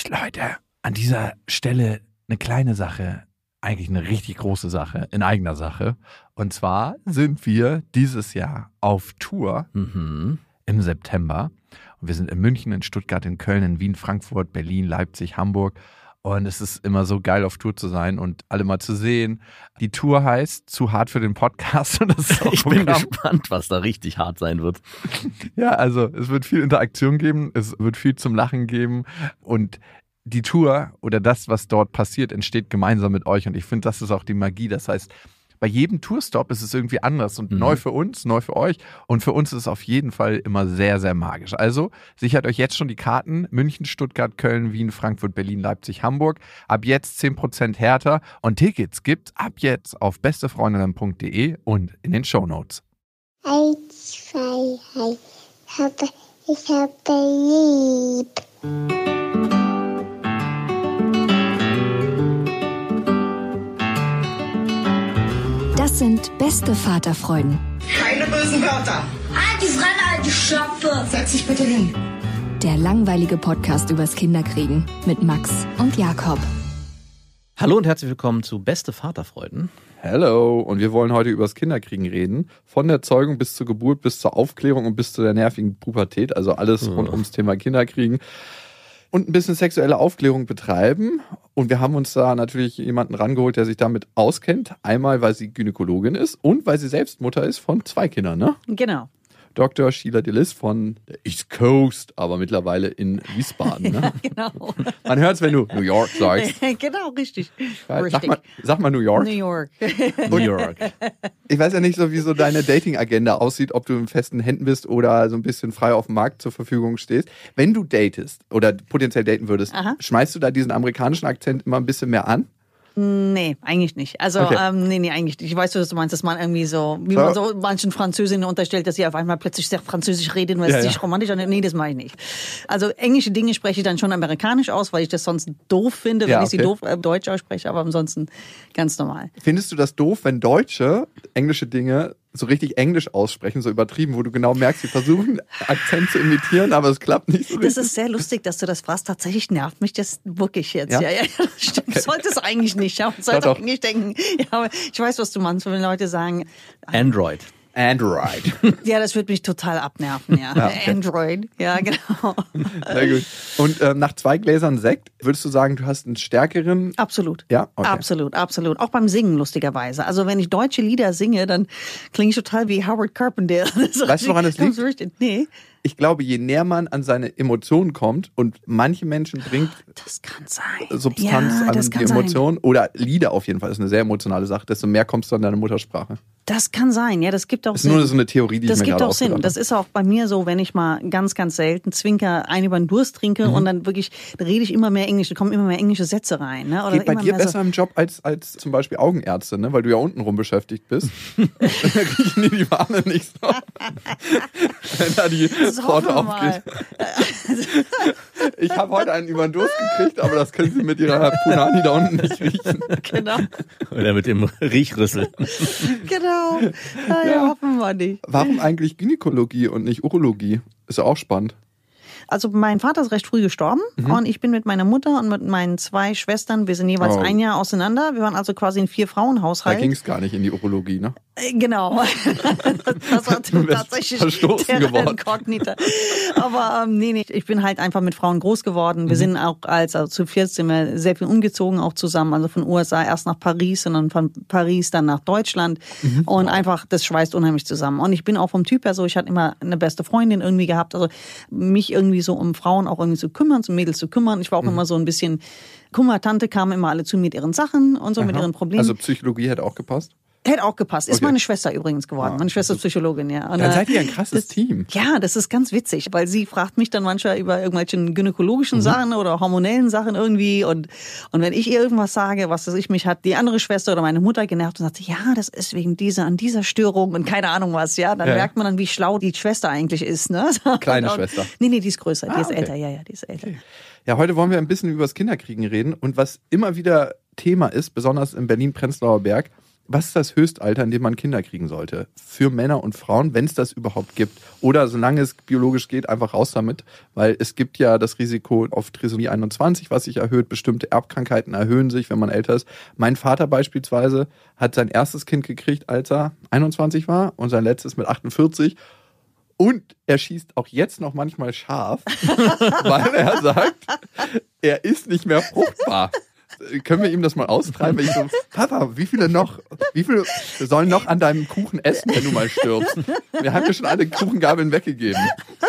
Leute, an dieser Stelle eine kleine Sache, eigentlich eine richtig große Sache, in eigener Sache. Und zwar sind wir dieses Jahr auf Tour im September. Und wir sind in München, in Stuttgart, in Köln, in Wien, Frankfurt, Berlin, Leipzig, Hamburg. Und es ist immer so geil, auf Tour zu sein und alle mal zu sehen. Die Tour heißt Zu hart für den Podcast. Und das ist auch ich bin gespannt, was da richtig hart sein wird. Ja, also es wird viel Interaktion geben, es wird viel zum Lachen geben und die Tour oder das, was dort passiert, entsteht gemeinsam mit euch und ich finde, das ist auch die Magie. Das heißt, bei jedem Tourstop ist es irgendwie anders und neu für uns, neu für euch und für uns ist es auf jeden Fall immer sehr, sehr magisch. Also sichert euch jetzt schon die Karten: München, Stuttgart, Köln, Wien, Frankfurt, Berlin, Leipzig, Hamburg. Ab jetzt 10% härter und Tickets gibt's ab jetzt auf bestefreundinnen.de und in den Shownotes. 1, 2, 3, ich habe lieb. Das sind beste Vaterfreuden. Keine bösen Wörter. Halt die Fremde, alte Schöpfe. Setz dich bitte hin. Der langweilige Podcast übers Kinderkriegen mit Max und Jakob. Hallo und herzlich willkommen zu Beste Vaterfreuden. Hello, und wir wollen heute über das Kinderkriegen reden. Von der Zeugung bis zur Geburt, bis zur Aufklärung und bis zu der nervigen Pubertät. Also alles rund ums Thema Kinderkriegen. Und ein bisschen sexuelle Aufklärung betreiben. Und wir haben uns da natürlich jemanden rangeholt, der sich damit auskennt. Einmal, weil sie Gynäkologin ist und weil sie selbst Mutter ist von 2 Kindern, ne? Genau. Dr. Sheila Dillis von der East Coast, aber mittlerweile in Wiesbaden. Ne? Ja, genau. Man hört es, wenn du New York sagst. Genau, richtig. Sag mal New York. New York. New York. Ich weiß ja nicht so, wie so deine Dating-Agenda aussieht, ob du in festen Händen bist oder so ein bisschen frei auf dem Markt zur Verfügung stehst. Wenn du datest oder potenziell daten würdest, schmeißt du da diesen amerikanischen Akzent immer ein bisschen mehr an? Nee, eigentlich nicht. Also, Okay. nee, eigentlich nicht. Ich weiß, was du meinst, dass man irgendwie so, wie man so manchen Französinnen unterstellt, dass sie auf einmal plötzlich sehr französisch reden, weil es sich romantisch anhört. Nee, das mache ich nicht. Also, englische Dinge spreche ich dann schon amerikanisch aus, weil ich das sonst doof finde, wenn ich sie doof Deutsch ausspreche, aber ansonsten ganz normal. Findest du das doof, wenn Deutsche englische Dinge so richtig englisch aussprechen, so übertrieben, wo du genau merkst, sie versuchen, Akzent zu imitieren, aber es klappt nicht so richtig? Das ist sehr lustig, dass du das fragst. Tatsächlich nervt mich das wirklich jetzt. Ja? Ja, stimmt. Okay. Sollte es eigentlich nicht. Ja, man sollte eigentlich denken, ja, aber ich weiß, was du meinst, wenn Leute sagen Android. Ja, das würde mich total abnerven, ja. Okay. Android, ja, genau. Sehr gut. Und nach 2 Gläsern Sekt, würdest du sagen, du hast einen stärkeren... Absolut. Ja? Okay. Absolut. Auch beim Singen, lustigerweise. Also wenn ich deutsche Lieder singe, dann klinge ich total wie Howard Carpenter. Weißt du, woran das liegt? Nee. Ich glaube, je näher man an seine Emotionen kommt und manche Menschen bringt das kann sein. Substanz an die Emotionen oder Lieder auf jeden Fall, das ist eine sehr emotionale Sache, desto mehr kommst du an deine Muttersprache. Das kann sein, ja, das gibt auch Sinn. Das ist nur so eine Theorie, die ich mir gerade ausgedacht habe. Das ist auch bei mir so, wenn ich mal ganz, ganz selten Zwinker einen über den Durst trinke und dann wirklich, da rede ich immer mehr Englisch, da kommen immer mehr englische Sätze rein. Ne? Oder geht bei dir besser im Job als zum Beispiel Augenärzte, ne? Weil du ja untenrum beschäftigt bist. Da riechen die Warne nicht so. Wenn da die Pforte aufgeht. Ich habe heute einen über den Durst gekriegt, aber das können Sie mit Ihrer Punani da unten nicht riechen. Genau. Oder mit dem Riechrüssel. Genau. Ja, hoffen wir nicht. Warum eigentlich Gynäkologie und nicht Urologie? Ist ja auch spannend. Also mein Vater ist recht früh gestorben und ich bin mit meiner Mutter und mit meinen 2 Schwestern, wir sind jeweils ein Jahr auseinander. Wir waren also quasi ein 4-Frauenhaushalt. Da ging es gar nicht in die Urologie, ne? Genau. Das war tatsächlich verstoßen geworden. Inkognita. Aber nee, ich bin halt einfach mit Frauen groß geworden. Wir sind auch also zu 4 sind wir sehr viel umgezogen auch zusammen. Also von USA erst nach Paris und dann von Paris dann nach Deutschland. Und einfach, das schweißt unheimlich zusammen. Und ich bin auch vom Typ her so, ich hatte immer eine beste Freundin irgendwie gehabt. Also mich irgendwie so um Frauen auch irgendwie zu kümmern, um Mädels zu kümmern. Ich war auch immer so ein bisschen, Tante kamen immer alle zu mit ihren Sachen und so mit ihren Problemen. Also Psychologie hätte auch gepasst? Hätte auch gepasst. Ist meine Schwester übrigens geworden. Meine Schwester ist Psychologin, ja. Und dann seid ihr ein krasses Team. Ja, das ist ganz witzig, weil sie fragt mich dann manchmal über irgendwelche gynäkologischen Sachen oder hormonellen Sachen irgendwie. Und wenn ich ihr irgendwas sage, was weiß ich, mich hat die andere Schwester oder meine Mutter genervt und sagt, ja, das ist wegen dieser Störung und keine Ahnung was, ja. Dann merkt man dann, wie schlau die Schwester eigentlich ist, ne? Kleine Schwester? Nee, die ist größer, die ist älter, ja, die ist älter. Okay. Ja, heute wollen wir ein bisschen über das Kinderkriegen reden und was immer wieder Thema ist, besonders im Berlin-Prenzlauer Berg, was ist das Höchstalter, in dem man Kinder kriegen sollte? Für Männer und Frauen, wenn es das überhaupt gibt. Oder solange es biologisch geht, einfach raus damit. Weil es gibt ja das Risiko auf Trisomie 21, was sich erhöht. Bestimmte Erbkrankheiten erhöhen sich, wenn man älter ist. Mein Vater beispielsweise hat sein erstes Kind gekriegt, als er 21 war und sein letztes mit 48. Und er schießt auch jetzt noch manchmal scharf, weil er sagt, er ist nicht mehr fruchtbar. Können wir ihm das mal austreiben? Ich so, Papa, wie viele sollen noch an deinem Kuchen essen, wenn du mal stirbst? Wir haben ja schon alle Kuchengabeln weggegeben.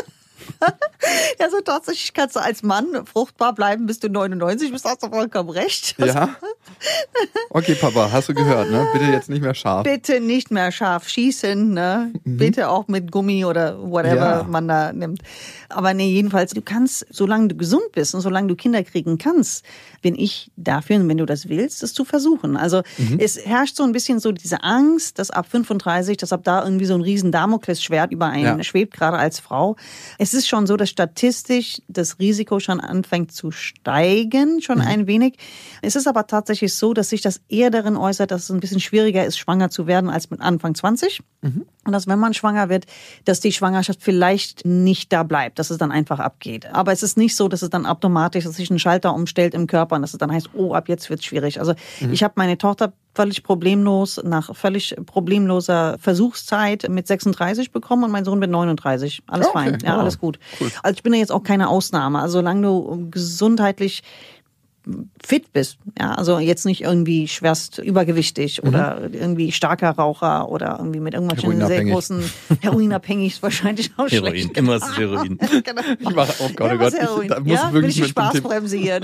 Also tatsächlich kannst du als Mann fruchtbar bleiben, bis du 99 bist, hast du vollkommen recht. Ja? Okay, Papa, hast du gehört, ne? Bitte jetzt nicht mehr scharf. Bitte nicht mehr scharf schießen, ne? Bitte auch mit Gummi oder whatever man da nimmt. Aber nee, jedenfalls, du kannst, solange du gesund bist und solange du Kinder kriegen kannst, bin ich dafür, und wenn du das willst, das zu versuchen. Also es herrscht so ein bisschen so diese Angst, dass ab 35, dass ab da irgendwie so ein riesen Damoklesschwert über einen schwebt, gerade als Frau. Es ist schon so, dass statistisch das Risiko schon anfängt zu steigen, schon ein wenig. Es ist aber tatsächlich so, dass sich das eher darin äußert, dass es ein bisschen schwieriger ist, schwanger zu werden als mit Anfang 20. Und dass, wenn man schwanger wird, dass die Schwangerschaft vielleicht nicht da bleibt, dass es dann einfach abgeht. Aber es ist nicht so, dass es dann automatisch, dass sich ein Schalter umstellt im Körper und dass es dann heißt, oh, ab jetzt wird's schwierig. Also ich habe meine Tochter völlig problemlos, nach völlig problemloser Versuchszeit mit 36 bekommen und mein Sohn mit 39. Alles fein, ja, alles gut. Cool. Also ich bin ja jetzt auch keine Ausnahme. Also solange du gesundheitlich fit bist, ja, also jetzt nicht irgendwie schwerst übergewichtig oder irgendwie starker Raucher oder irgendwie mit irgendwelchen sehr großen Heroinabhängig ist wahrscheinlich auch Heroin, schlecht. immer ist es Heroin. Genau. Ich mache, oh Gott, da muss ja, wirklich will ich die Spaßbremse hier.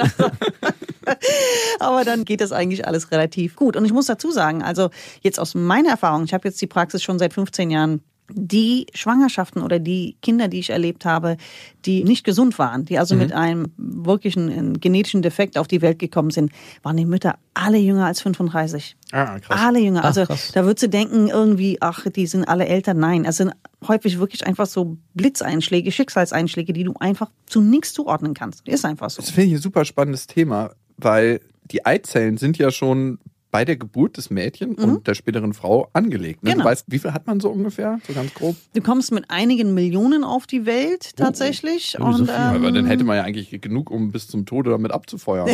Aber dann geht das eigentlich alles relativ gut. Und ich muss dazu sagen, also jetzt aus meiner Erfahrung, ich habe jetzt die Praxis schon seit 15 Jahren, die Schwangerschaften oder die Kinder, die ich erlebt habe, die nicht gesund waren, die also mit einem wirklichen genetischen Defekt auf die Welt gekommen sind, waren die Mütter alle jünger als 35. Ah, krass. Alle jünger. Also krass. da würdest du denken irgendwie, ach, die sind alle älter. Nein, es sind häufig wirklich einfach so Blitzeinschläge, Schicksalseinschläge, die du einfach zu nichts zuordnen kannst. Ist einfach so. Das finde ich ein super spannendes Thema, weil die Eizellen sind ja schon bei der Geburt des Mädchens und der späteren Frau angelegt. Ne? Genau. Du weißt, wie viel hat man so ungefähr? So ganz grob? Du kommst mit einigen Millionen auf die Welt tatsächlich. Oh, so und, viel. Aber dann hätte man ja eigentlich genug, um bis zum Tode damit abzufeuern.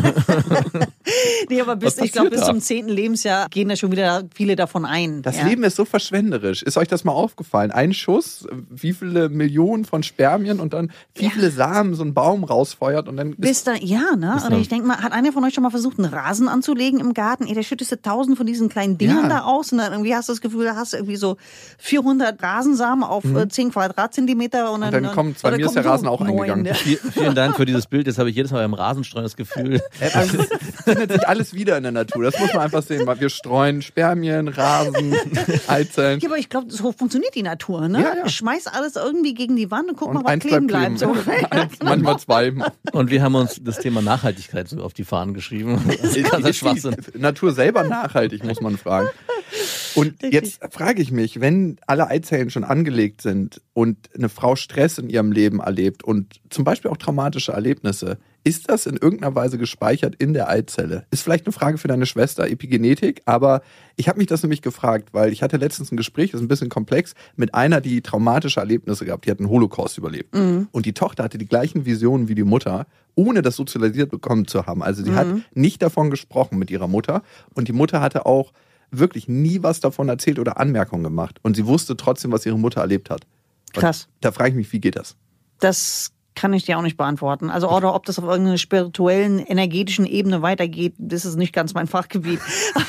Nee, aber ich glaube, bis da? zum 10. Lebensjahr gehen da schon wieder viele davon ein. Das Leben ist so verschwenderisch. Ist euch das mal aufgefallen? Ein Schuss, wie viele Millionen von Spermien und dann wie viele Samen so ein Baum rausfeuert und dann Bis da, ja, ne? Oder ich denke mal, hat einer von euch schon mal versucht, einen Rasen anzulegen im Garten? Ey, der schüttest du 1000 von diesen kleinen Dingern da aus und dann irgendwie hast du das Gefühl, da hast du irgendwie so 400 Rasensamen auf 10 Quadratzentimeter und dann kommen, bei mir ist der Rasen auch 9, eingegangen. ne? Vielen Dank für dieses Bild. Jetzt habe ich jedes Mal beim Rasenstreuen das Gefühl. Es findet sich alles wieder in der Natur. Das muss man einfach sehen. Weil wir streuen Spermien, Rasen, Eizellen. Ja, aber ich glaube, so funktioniert die Natur, ne? Ja. Schmeiß alles irgendwie gegen die Wand und guck mal, Und was eins kleben bleibt bleibt. kleben. So. Eins, manchmal zwei. Und wir haben uns das Thema Nachhaltigkeit so auf die Fahnen geschrieben. Das ist ganzer Schwachsinn. Die Natur selber nachhaltig, muss man fragen. Und jetzt frage ich mich, wenn alle Eizellen schon angelegt sind und eine Frau Stress in ihrem Leben erlebt und zum Beispiel auch traumatische Erlebnisse, ist das in irgendeiner Weise gespeichert in der Eizelle? Ist vielleicht eine Frage für deine Schwester, Epigenetik, aber ich habe mich das nämlich gefragt, weil ich hatte letztens ein Gespräch, das ist ein bisschen komplex, mit einer, die traumatische Erlebnisse gehabt, die hat einen Holocaust überlebt. Und die Tochter hatte die gleichen Visionen wie die Mutter, ohne das sozialisiert bekommen zu haben. Also sie hat nicht davon gesprochen mit ihrer Mutter und die Mutter hatte auch wirklich nie was davon erzählt oder Anmerkungen gemacht. Und sie wusste trotzdem, was ihre Mutter erlebt hat. Und Krass. da frage ich mich, wie geht das? Das kann ich dir auch nicht beantworten. Also, oder ob das auf irgendeiner spirituellen, energetischen Ebene weitergeht, das ist nicht ganz mein Fachgebiet.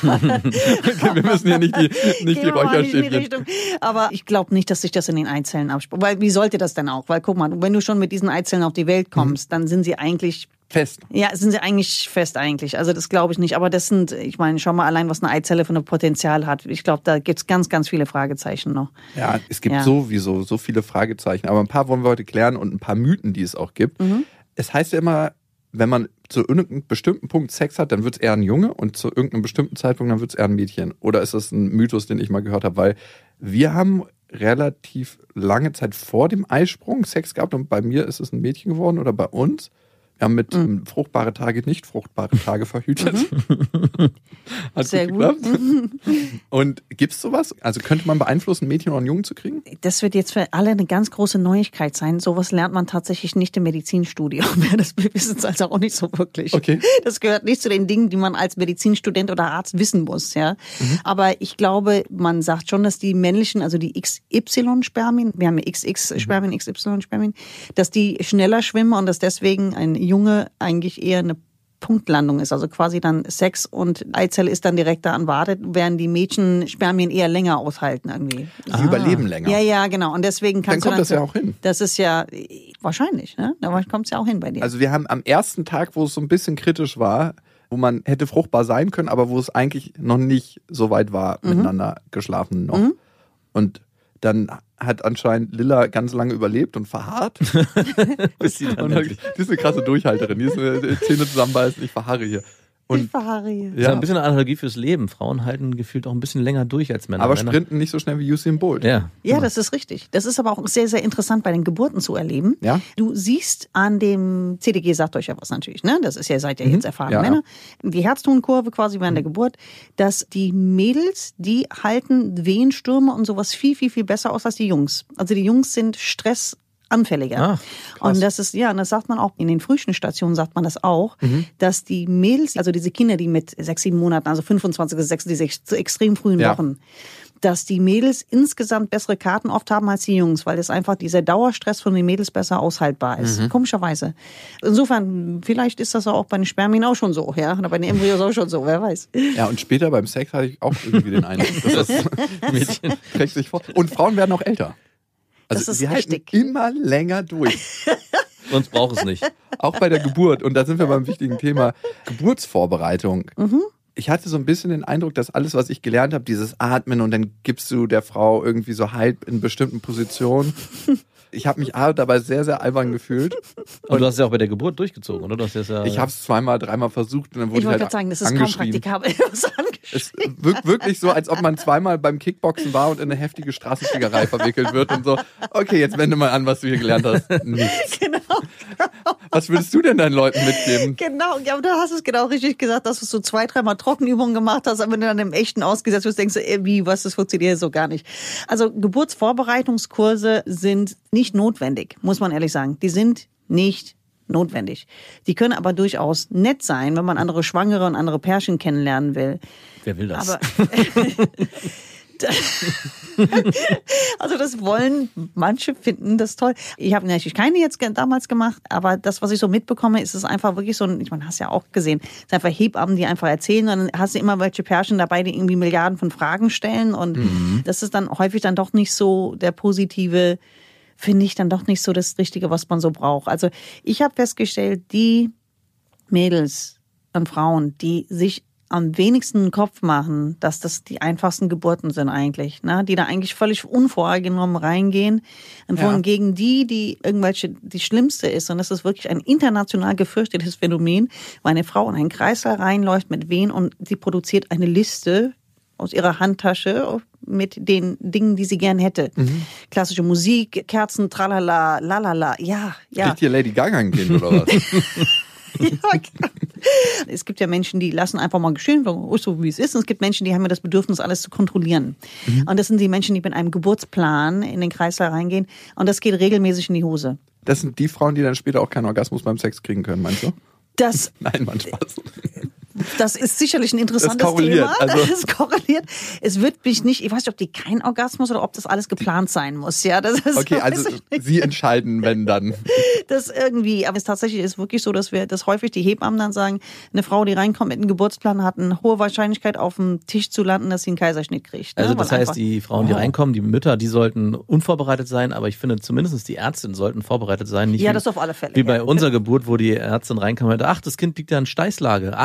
Wir müssen hier nicht die Räucherstäbchen. Aber ich glaube nicht, dass sich das in den Eizellen abspielt. Weil wie sollte das denn auch? Weil guck mal, wenn du schon mit diesen Eizellen auf die Welt kommst, dann sind sie eigentlich fest. Ja, sind sie eigentlich fest eigentlich. Also das glaube ich nicht. Aber das sind, ich meine, schau mal allein, was eine Eizelle für ein Potenzial hat. Ich glaube, da gibt's ganz, ganz viele Fragezeichen noch. Ja, es gibt sowieso so viele Fragezeichen. Aber ein paar wollen wir heute klären und ein paar Mythen, die es auch gibt. Es heißt ja immer, wenn man zu irgendeinem bestimmten Punkt Sex hat, dann wird es eher ein Junge und zu irgendeinem bestimmten Zeitpunkt, dann wird es eher ein Mädchen. Oder ist das ein Mythos, den ich mal gehört habe? Weil wir haben relativ lange Zeit vor dem Eisprung Sex gehabt und bei mir ist es ein Mädchen geworden oder bei uns. Wir haben mit fruchtbare Tage, nicht fruchtbare Tage verhütet. Hat Sehr gut geklappt. Und gibt's sowas? Also könnte man beeinflussen, ein Mädchen oder einen Jungen zu kriegen? Das wird jetzt für alle eine ganz große Neuigkeit sein. Sowas lernt man tatsächlich nicht im Medizinstudium. Das wissen es also auch nicht so wirklich. Okay. Das gehört nicht zu den Dingen, die man als Medizinstudent oder Arzt wissen muss. Ja. Aber ich glaube, man sagt schon, dass die männlichen, also die XY-Spermien, wir haben ja XX-Spermien, XY-Spermien, dass die schneller schwimmen und dass deswegen ein Junge eigentlich eher eine Punktlandung ist, also quasi dann Sex und Eizelle ist dann direkt da anwartet, während die Mädchen Spermien eher länger aushalten irgendwie. Sie überleben länger. Ja, genau. Und deswegen kannst dann kommt du das ja auch hin. Das ist ja wahrscheinlich, ne? Da kommt es ja auch hin bei dir. Also wir haben am ersten Tag, wo es so ein bisschen kritisch war, wo man hätte fruchtbar sein können, aber wo es eigentlich noch nicht so weit war, miteinander geschlafen noch. Und dann hat anscheinend Lilla ganz lange überlebt und verharrt. Bis sie dann Die ist eine krasse Durchhalterin. Die ist eine Zähne zusammenbeißen, ich verharre hier. Und ich verharre hier. Das ist ein bisschen eine Analogie fürs Leben. Frauen halten gefühlt auch ein bisschen länger durch als Männer. Aber sprinten nicht so schnell wie Usain Bolt. Ja, das ist richtig. Das ist aber auch sehr, sehr interessant bei den Geburten zu erleben. Ja? Du siehst an dem CTG, sagt euch ja was natürlich, ne? Das ist ja, seid ihr jetzt erfahrene Männer. Die Herztonkurve quasi während der Geburt, dass die Mädels, die halten Wehenstürme und sowas viel, viel, viel besser aus als die Jungs. Also die Jungs sind stressanfälliger. Und das ist, und das sagt man auch, in den Frühchenstationen sagt man das auch, dass die Mädels, also diese Kinder, die mit 6, 7 Monaten, also 25 bis 6, diese extrem frühen Wochen, dass die Mädels insgesamt bessere Karten oft haben als die Jungs, weil es einfach dieser Dauerstress von den Mädels besser aushaltbar ist. Komischerweise. Insofern, vielleicht ist das auch bei den Spermien auch schon so, ja, oder bei den Embryos auch schon so, wer weiß. Ja, und später beim Sex hatte ich auch irgendwie den Eindruck, dass das Mädchen trägt sich vor. Und Frauen werden auch älter. Also das ist sie halten richtig. immer länger durch. sonst braucht es nicht. Auch bei der Geburt. Und da sind wir beim wichtigen Thema Geburtsvorbereitung. Ich hatte so ein bisschen den Eindruck, dass alles, was ich gelernt habe, dieses Atmen und dann gibst du der Frau irgendwie so Halt in bestimmten Positionen. Ich habe mich dabei sehr, sehr albern gefühlt. Und du hast es ja auch bei der Geburt durchgezogen, oder? Du hast ja Ich habe es 2-mal, 3-mal versucht und dann wurde Ich ich wollte halt gerade sagen, das ist kaum angeschrien. praktikabel. Es wirkt wirklich so, als ob man 2-mal beim Kickboxen war und in eine heftige Straßenfliegerei verwickelt wird und so, okay, jetzt wende mal an, was du hier gelernt hast. Nichts. Genau. Was würdest du denn deinen Leuten mitgeben? Genau, ja, aber du hast es genau richtig gesagt, dass du so 2-3 Mal Trockenübungen gemacht hast, aber wenn du dann im Echten ausgesetzt wirst, denkst du, das funktioniert so gar nicht. Also Geburtsvorbereitungskurse sind nicht notwendig, muss man ehrlich sagen. Die sind nicht notwendig. Die können aber durchaus nett sein, wenn man andere Schwangere und andere Pärchen kennenlernen will. Wer will das? Aber also das wollen, manche finden das toll. Ich habe natürlich keine jetzt damals gemacht, aber das, was ich so mitbekomme, ist es einfach wirklich so, ich meine, hast ja auch gesehen, es sind einfach Hebammen, die einfach erzählen und dann hast du immer welche Pärchen dabei, die irgendwie Milliarden von Fragen stellen und das ist dann häufig dann doch nicht so der positive, finde ich dann doch nicht so das Richtige, was man so braucht. Also ich habe festgestellt, die Mädels und Frauen, die sich am wenigsten einen Kopf machen, dass das die einfachsten Geburten sind eigentlich, ne? Die da eigentlich völlig unvorgenommen reingehen. Und gegen die schlimmste ist, und das ist wirklich ein international gefürchtetes Phänomen, weil eine Frau in einen Kreislauf reinläuft mit Wehen und sie produziert eine Liste aus ihrer Handtasche mit den Dingen, die sie gern hätte. Klassische Musik, Kerzen, tralala, lalala, ja. Kriegt hier Lady Gaga ein Kind oder was? Ja, genau. Es gibt ja Menschen, die lassen einfach mal geschehen, so wie es ist. Und es gibt Menschen, die haben ja das Bedürfnis, alles zu kontrollieren. Und das sind die Menschen, die mit einem Geburtsplan in den Kreislauf reingehen. Und das geht regelmäßig in die Hose. Das sind die Frauen, die dann später auch keinen Orgasmus beim Sex kriegen können, meinst du? Nein, Mann, Spaß. Das ist sicherlich ein interessantes Thema. Das korreliert. Es wird mich nicht, ich weiß nicht, ob die kein Orgasmus oder ob das alles geplant sein muss. Ja, das ist, okay, also sie entscheiden, wenn dann. Das irgendwie, aber es tatsächlich ist wirklich so, dass häufig die Hebammen dann sagen, eine Frau, die reinkommt mit einem Geburtsplan, hat eine hohe Wahrscheinlichkeit auf dem Tisch zu landen, dass sie einen Kaiserschnitt kriegt. Ne? Also das heißt, die Frauen, die reinkommen, die Mütter, die sollten unvorbereitet sein, aber ich finde zumindest die Ärztinnen sollten vorbereitet sein. Nicht ja, das auf alle Fälle. Wie bei unserer Geburt, wo die Ärztin reinkam und meinte, ach, das Kind liegt ja in Steißlage. Ach, es ist ja ein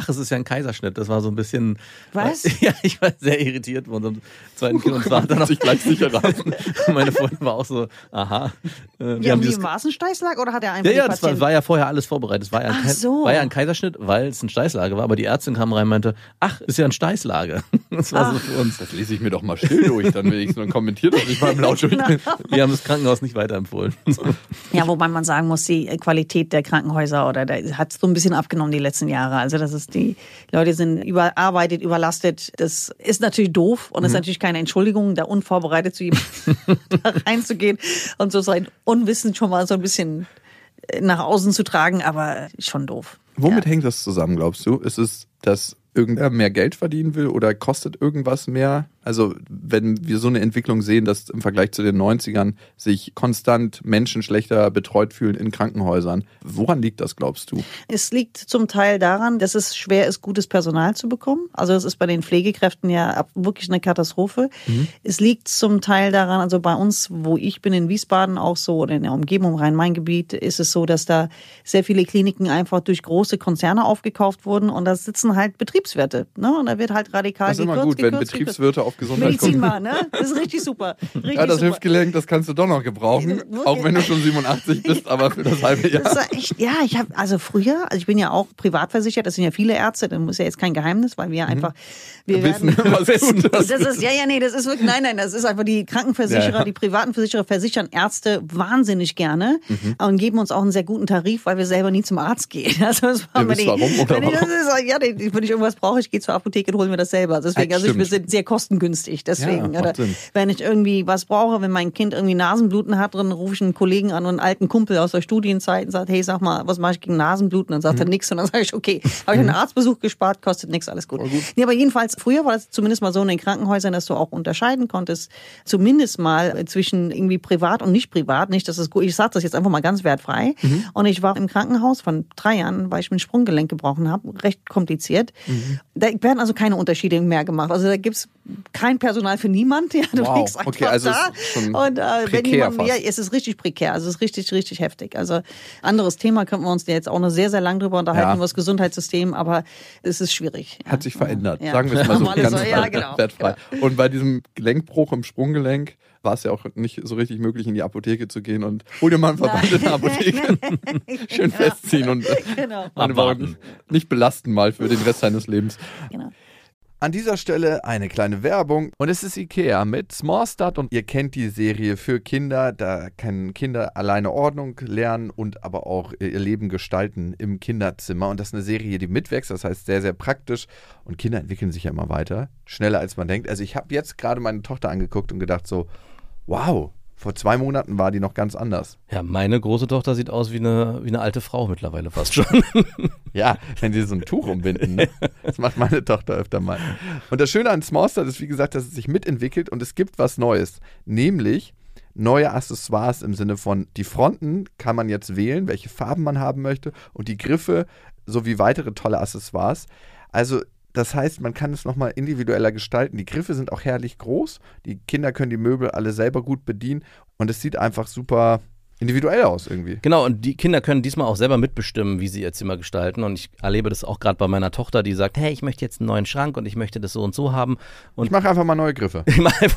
Kaiserschnitt. Das war so ein bisschen... Was? Ja, ich war sehr irritiert von unserem zweiten Kind und war dann noch sich gleich sicher Meine Freundin war auch so, aha. Wie war es ein Steißlag oder hat er einfach Ja, das war ja vorher alles vorbereitet. Es war ja so. war ja ein Kaiserschnitt, weil es ein Steißlage war, aber die Ärztin kam rein und meinte, ach, ist ja ein Steißlage. Das war so für uns. Das lese ich mir doch mal still durch, dann wenigstens und kommentiert das nicht mal im Laut. Genau. Wir haben das Krankenhaus nicht weiterempfohlen. Ja, wobei man sagen muss, die Qualität der Krankenhäuser hat so ein bisschen abgenommen die letzten Jahre. Also die Leute sind überarbeitet, überlastet. Das ist natürlich doof und ist natürlich keine Entschuldigung, da unvorbereitet zu jemandem da reinzugehen und so sein Unwissen schon mal so ein bisschen nach außen zu tragen, aber schon doof. Womit hängt das zusammen, glaubst du? Ist es, dass irgendwer mehr Geld verdienen will oder kostet irgendwas mehr? Also wenn wir so eine Entwicklung sehen, dass im Vergleich zu den 90ern sich konstant Menschen schlechter betreut fühlen in Krankenhäusern, woran liegt das, glaubst du? Es liegt zum Teil daran, dass es schwer ist, gutes Personal zu bekommen. Also das ist bei den Pflegekräften ja wirklich eine Katastrophe. Es liegt zum Teil daran, also bei uns, wo ich bin in Wiesbaden auch so oder in der Umgebung Rhein-Main-Gebiet, ist es so, dass da sehr viele Kliniken einfach durch große Konzerne aufgekauft wurden und da sitzen halt Betriebswirte. Ne? Und da wird halt radikal gekürzt. Das ist immer gut, wenn Betriebswirte auf Gesundheit Medizin mal, ne? Das ist richtig super. Richtig ja, das super. Hüftgelenk, das kannst du doch noch gebrauchen, auch wenn du schon 87 bist, aber für das halbe Jahr. Das war echt, ja, ich bin ja auch privat versichert, das sind ja viele Ärzte, das ist ja jetzt kein Geheimnis, weil wir einfach, wir wissen, was gut das ist, das ist wirklich, nein, das ist einfach die Krankenversicherer, die privaten Versicherer versichern Ärzte wahnsinnig gerne und geben uns auch einen sehr guten Tarif, weil wir selber nie zum Arzt gehen. Also das war wenn ich irgendwas brauche, ich gehe zur Apotheke und hole mir das selber. Deswegen, wir sind sehr kostengünstig. Deswegen, ja, wenn ich irgendwie was brauche, wenn mein Kind irgendwie Nasenbluten hat, dann rufe ich einen Kollegen an und einen alten Kumpel aus der Studienzeit und sage, hey, sag mal, was mache ich gegen Nasenbluten? Dann sagt er nichts und dann sage ich, okay, habe ich einen Arztbesuch gespart, kostet nichts, alles gut. Nee, aber jedenfalls, früher war das zumindest mal so in den Krankenhäusern, dass du auch unterscheiden konntest, zumindest mal zwischen irgendwie privat und nicht privat. Nicht, dass es gut, ich sage das jetzt einfach mal ganz wertfrei. Und ich war im Krankenhaus von 3 Jahren, weil ich mir ein Sprunggelenk gebrochen habe, recht kompliziert. Da werden also keine Unterschiede mehr gemacht. Also da gibt's kein Personal für niemand. Ja, du liegst einfach also da. Und wenn jemand, ja, es ist richtig prekär. Also es ist richtig, richtig heftig. Also anderes Thema, könnten wir uns jetzt auch noch sehr, sehr lang drüber unterhalten, über das Gesundheitssystem, aber es ist schwierig. Hat sich verändert. Sagen wir es mal so ganz wertfrei. Genau. Und bei diesem Gelenkbruch im Sprunggelenk war es ja auch nicht so richtig möglich, in die Apotheke zu gehen und hol dir mal einen Verband in der Apotheke. Schön festziehen und nicht belasten mal für den Rest deines Lebens. Genau. An dieser Stelle eine kleine Werbung und es ist Ikea mit Small Start und ihr kennt die Serie für Kinder, da können Kinder alleine Ordnung lernen und aber auch ihr Leben gestalten im Kinderzimmer und das ist eine Serie, die mitwächst, das heißt sehr, sehr praktisch und Kinder entwickeln sich ja immer weiter, schneller als man denkt. Also ich habe jetzt gerade meine Tochter angeguckt und gedacht so, wow, vor 2 Monaten war die noch ganz anders. Ja, meine große Tochter sieht aus wie eine alte Frau mittlerweile fast schon. Ja, wenn sie so ein Tuch umbinden. Ne? Das macht meine Tochter öfter mal. Und das Schöne an Small Start ist, wie gesagt, dass es sich mitentwickelt und es gibt was Neues. Nämlich neue Accessoires im Sinne von, die Fronten kann man jetzt wählen, welche Farben man haben möchte und die Griffe sowie weitere tolle Accessoires. Also das heißt, man kann es nochmal individueller gestalten. Die Griffe sind auch herrlich groß. Die Kinder können die Möbel alle selber gut bedienen. Und es sieht einfach super individuell aus irgendwie. Genau, und die Kinder können diesmal auch selber mitbestimmen, wie sie ihr Zimmer gestalten. Und ich erlebe das auch gerade bei meiner Tochter, die sagt, hey, ich möchte jetzt einen neuen Schrank und ich möchte das so und so haben. Und ich mache einfach mal neue Griffe.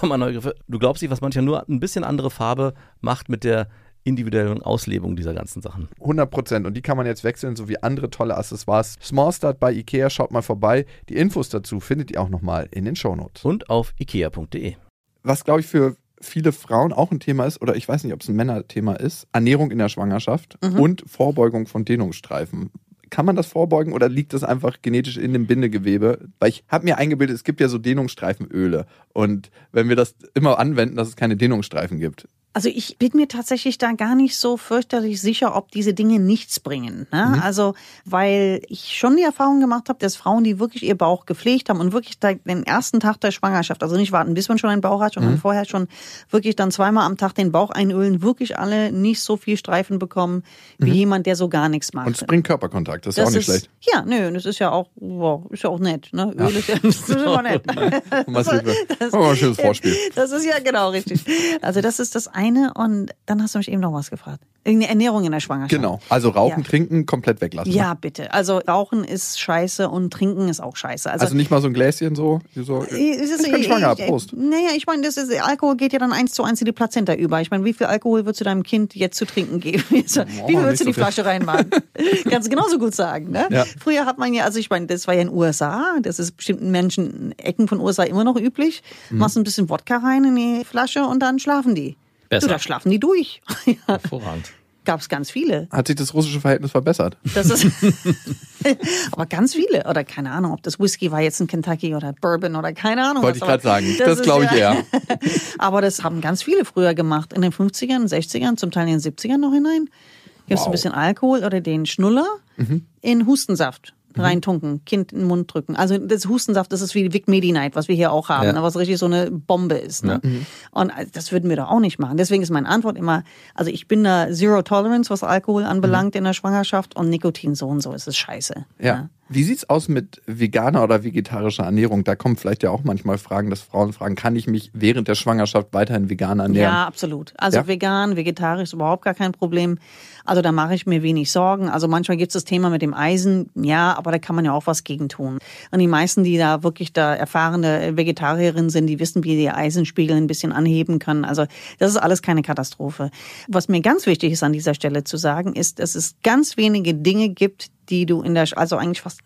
Du glaubst nicht, was manchmal nur ein bisschen andere Farbe macht mit der individuellen Auslebung dieser ganzen Sachen. 100%. Und die kann man jetzt wechseln, sowie andere tolle Accessoires. Small Start bei Ikea, schaut mal vorbei. Die Infos dazu findet ihr auch nochmal in den Shownotes. Und auf ikea.de. Was, glaube ich, für viele Frauen auch ein Thema ist, oder ich weiß nicht, ob es ein Männerthema ist, Ernährung in der Schwangerschaft und Vorbeugung von Dehnungsstreifen. Kann man das vorbeugen oder liegt das einfach genetisch in dem Bindegewebe? Weil ich habe mir eingebildet, es gibt ja so Dehnungsstreifenöle. Und wenn wir das immer anwenden, dass es keine Dehnungsstreifen gibt. Also ich bin mir tatsächlich da gar nicht so fürchterlich sicher, ob diese Dinge nichts bringen. Ne? Also weil ich schon die Erfahrung gemacht habe, dass Frauen, die wirklich ihr Bauch gepflegt haben und wirklich den ersten Tag der Schwangerschaft, also nicht warten, bis man schon einen Bauch hat, sondern vorher schon wirklich dann 2-mal am Tag den Bauch einölen, wirklich alle nicht so viel Streifen bekommen, wie jemand, der so gar nichts macht. Und es bringt Körperkontakt, das ist auch nicht schlecht. Ja, nö, das ist ja auch, nett. Ne? Öl ist ja immer nett. Mal ein schönes Vorspiel. Das ist ja genau richtig. Also das ist das eine. eine und dann hast du mich eben noch was gefragt. Irgendeine Ernährung in der Schwangerschaft. Genau, also Rauchen, Ja. Trinken komplett weglassen. Ja, bitte. Also Rauchen ist scheiße und Trinken ist auch scheiße. Also nicht mal so ein Gläschen so ich bin schwanger, Prost. Naja, ich meine, Alkohol geht ja dann 1:1 in die Plazenta über. Ich meine, wie viel Alkohol würdest du deinem Kind jetzt zu trinken geben? Wie viel würdest du die Flasche reinmachen? Kannst du genauso gut sagen, ne? Ja. Früher hat man ja, also ich meine, das war ja in den USA, das ist bestimmten Menschen, Ecken von USA immer noch üblich. Machst ein bisschen Wodka rein in die Flasche und dann schlafen die. Besser. Du, da schlafen die durch. Ja, Hervorragend. gab es ganz viele. Hat sich das russische Verhältnis verbessert? Das ist aber ganz viele. Oder keine Ahnung, ob das Whisky war jetzt in Kentucky oder Bourbon oder keine Ahnung. Wollte ich was, gerade sagen. Das ist glaube ich eher. Aber das haben ganz viele früher gemacht. In den 50ern, 60ern, zum Teil in den 70ern noch hinein. Gibst du ein bisschen Alkohol oder den Schnuller in Hustensaft reintunken, Kind in den Mund drücken. Also das Hustensaft, das ist wie Vic Medi-Night, was wir hier auch haben, Ja. was richtig so eine Bombe ist. Ne? Ja. Und das würden wir doch auch nicht machen. Deswegen ist meine Antwort immer, also ich bin da Zero Tolerance, was Alkohol anbelangt in der Schwangerschaft und Nikotin so und so ist es scheiße. Ja. Wie sieht's aus mit veganer oder vegetarischer Ernährung? Da kommen vielleicht ja auch manchmal Fragen, dass Frauen fragen, kann ich mich während der Schwangerschaft weiterhin vegan ernähren? Ja, absolut. Also Ja? vegan, vegetarisch ist überhaupt gar kein Problem. Also da mache ich mir wenig Sorgen. Also manchmal gibt es das Thema mit dem Eisen, ja, aber da kann man ja auch was gegen tun. Und die meisten, die da wirklich da erfahrene Vegetarierinnen sind, die wissen, wie die Eisenspiegel ein bisschen anheben können. Also das ist alles keine Katastrophe. Was mir ganz wichtig ist an dieser Stelle zu sagen, ist, dass es ganz wenige Dinge gibt, die du also eigentlich fast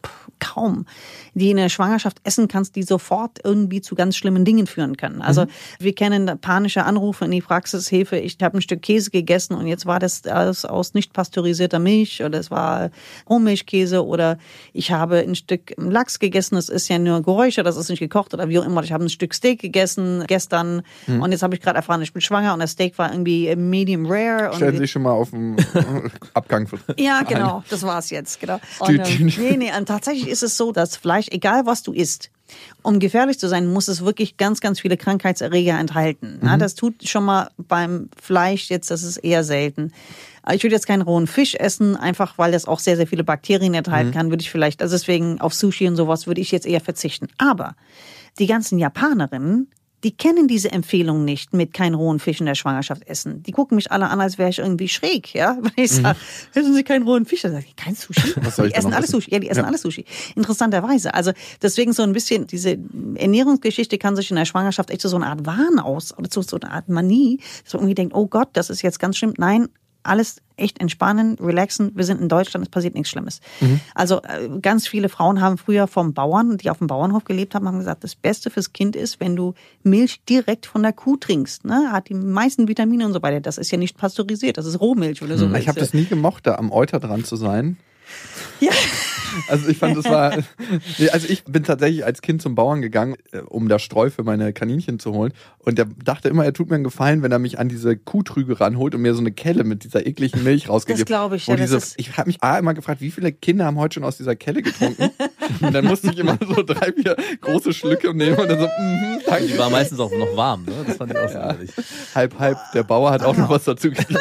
kaum, die in der Schwangerschaft essen kannst, die sofort irgendwie zu ganz schlimmen Dingen führen können. Also wir kennen panische Anrufe in die Praxishilfe, ich habe ein Stück Käse gegessen und jetzt war das aus nicht pasteurisierter Milch oder es war Rohmilchkäse oder ich habe ein Stück Lachs gegessen, das ist ja nur Geräusche, das ist nicht gekocht oder wie auch immer. Ich habe ein Stück Steak gegessen gestern und jetzt habe ich gerade erfahren, ich bin schwanger und das Steak war irgendwie medium rare. Stellen Sie Und sich schon mal auf den Abgang. ja, genau, das war's jetzt, genau. Und, Tütchen. nee, und tatsächlich ist es so, dass Fleisch, egal was du isst, um gefährlich zu sein, muss es wirklich ganz, ganz viele Krankheitserreger enthalten. Ja, das tut schon mal beim Fleisch jetzt, das ist eher selten. Ich würde jetzt keinen rohen Fisch essen, einfach weil das auch sehr, sehr viele Bakterien enthalten kann, würde ich vielleicht, also deswegen auf Sushi und sowas würde ich jetzt eher verzichten. Aber die ganzen Japanerinnen, die kennen diese Empfehlung nicht mit keinen rohen Fisch in der Schwangerschaft essen. Die gucken mich alle an, als wäre ich irgendwie schräg, ja. Wenn ich sage, essen Sie keinen rohen Fisch? Dann sage ich, kein Sushi? Was soll ich Die essen denn noch alle essen? Sushi. Ja, die essen alle Sushi. Interessanterweise. Also deswegen so ein bisschen, diese Ernährungsgeschichte kann sich in der Schwangerschaft echt so eine Art Wahn oder so eine Art Manie, dass man irgendwie denkt, oh Gott, das ist jetzt ganz schlimm. Nein, alles echt entspannen, relaxen. Wir sind in Deutschland, es passiert nichts Schlimmes. Also ganz viele Frauen haben früher vom Bauern, die auf dem Bauernhof gelebt haben, haben gesagt, das Beste fürs Kind ist, wenn du Milch direkt von der Kuh trinkst. Ne? Hat die meisten Vitamine und so weiter. Das ist ja nicht pasteurisiert, das ist Rohmilch. Wenn du so willst. Ich habe das nie gemocht, da am Euter dran zu sein. Ja. Also ich fand, das war... Nee, also ich bin tatsächlich als Kind zum Bauern gegangen, um da Streu für meine Kaninchen zu holen. Und der dachte immer, er tut mir einen Gefallen, wenn er mich an diese Kuhtrüge ranholt und mir so eine Kelle mit dieser ekligen Milch rausgibt. Das glaube ich, Und ja, das ist- ich habe mich immer gefragt, wie viele Kinder haben heute schon aus dieser Kelle getrunken? Und dann musste ich immer so 3, 4 große Schlücke nehmen und dann so, danke. Die war meistens auch noch warm, ne? Das fand ich auch so ehrlich. Halb. Der Bauer hat auch noch was dazu gegeben.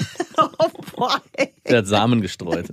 Oh boy. Der hat Samen gestreut.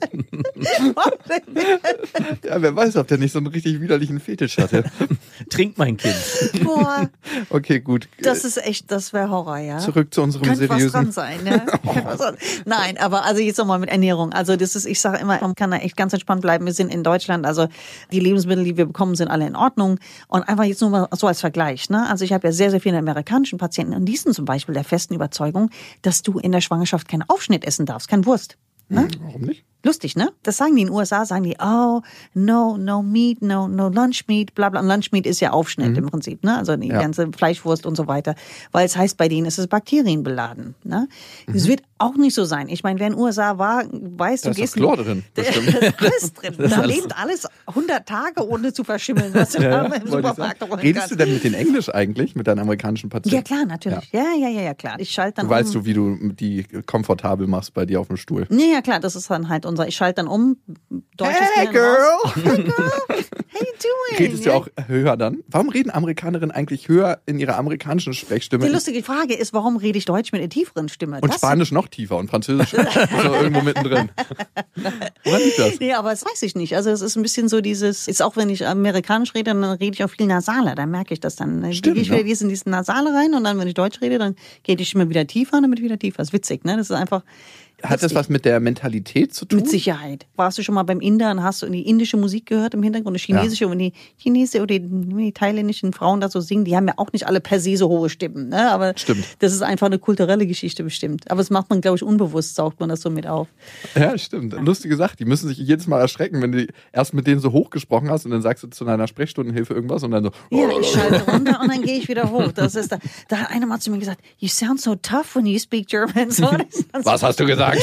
Ja, wer weiß, ob der nicht so einen richtig widerlichen Fetisch hatte. Trink mein Kind. Boah, Okay, gut. das ist echt, das wäre Horror, ja. Zurück zu unserem Könnte was dran seriösen... sein, ne? Könnte was dran. Nein, aber also jetzt nochmal mit Ernährung. Also das ist, ich sage immer, man kann da echt ganz entspannt bleiben. Wir sind in Deutschland, also die Lebensmittel, die wir bekommen, sind alle in Ordnung. Und einfach jetzt nur mal so als Vergleich, ne? Also ich habe ja sehr, sehr viele amerikanischen Patienten und die sind zum Beispiel der festen Überzeugung, dass du in der Schwangerschaft keinen Aufschnitt essen darfst, kein Wurst. Ne? Warum nicht? Lustig, ne? Das sagen die in den USA, sagen die, oh, no meat, no lunch meat, bla bla. Und Lunch meat ist ja Aufschnitt im Prinzip, ne? Also die ganze Fleischwurst und so weiter. Weil es heißt, bei denen ist es bakterienbeladen, ne? Das wird auch nicht so sein. Ich meine, wer in den USA war, weiß, Da du ist gehst... doch Chlor drin. Da ist alles drin. Da lebt alles 100 Tage, ohne zu verschimmeln, was du da im Wollte ich Supermarkt sagen. holen Redest kannst. du denn mit denen Englisch eigentlich, mit deinen amerikanischen Patienten? Ja, klar, natürlich. Ja, klar. Ich schalte dann Weißt du, wie du die komfortabel machst bei dir auf dem Stuhl? Ja, klar, das ist dann halt ich schalte dann um, deutsches Hey, Gehirn raus. girl! Hey, girl, how you redest du auch höher dann? Warum reden Amerikanerinnen eigentlich höher in ihrer amerikanischen Sprechstimme? Die lustige Frage ist, warum rede ich Deutsch mit einer tieferen Stimme? Und Spanisch noch tiefer und Französisch so irgendwo mittendrin. Woran liegt das? Nee, aber das weiß ich nicht. Also es ist ein bisschen so dieses, ist auch wenn ich amerikanisch rede, dann rede ich auch viel nasaler, dann merke ich das dann. Stimmt, gehe ich wieder in diesen Nasale rein und dann, wenn ich Deutsch rede, dann geht die Stimme wieder tiefer und dann wird wieder tiefer. Das ist witzig, ne? Das ist einfach... Hat das was mit der Mentalität zu tun? Mit Sicherheit. Warst du schon mal beim Inder und hast du die indische Musik gehört im Hintergrund, die chinesische, und die chinesische oder die thailändischen Frauen da so singen, die haben ja auch nicht alle per se so hohe Stimmen, ne? Aber Stimmt. Das ist einfach eine kulturelle Geschichte bestimmt. Aber das macht man, glaube ich, unbewusst, saugt man das so mit auf. Ja, stimmt. Lustige Sache. Die müssen sich jedes Mal erschrecken, wenn du erst mit denen so hoch gesprochen hast und dann sagst du zu einer Sprechstundenhilfe irgendwas und dann so. Ja, ich schalte runter und dann gehe ich wieder hoch. Das ist da hat einer mal zu mir gesagt, you sound so tough when you speak German. So, Was hast du gesagt?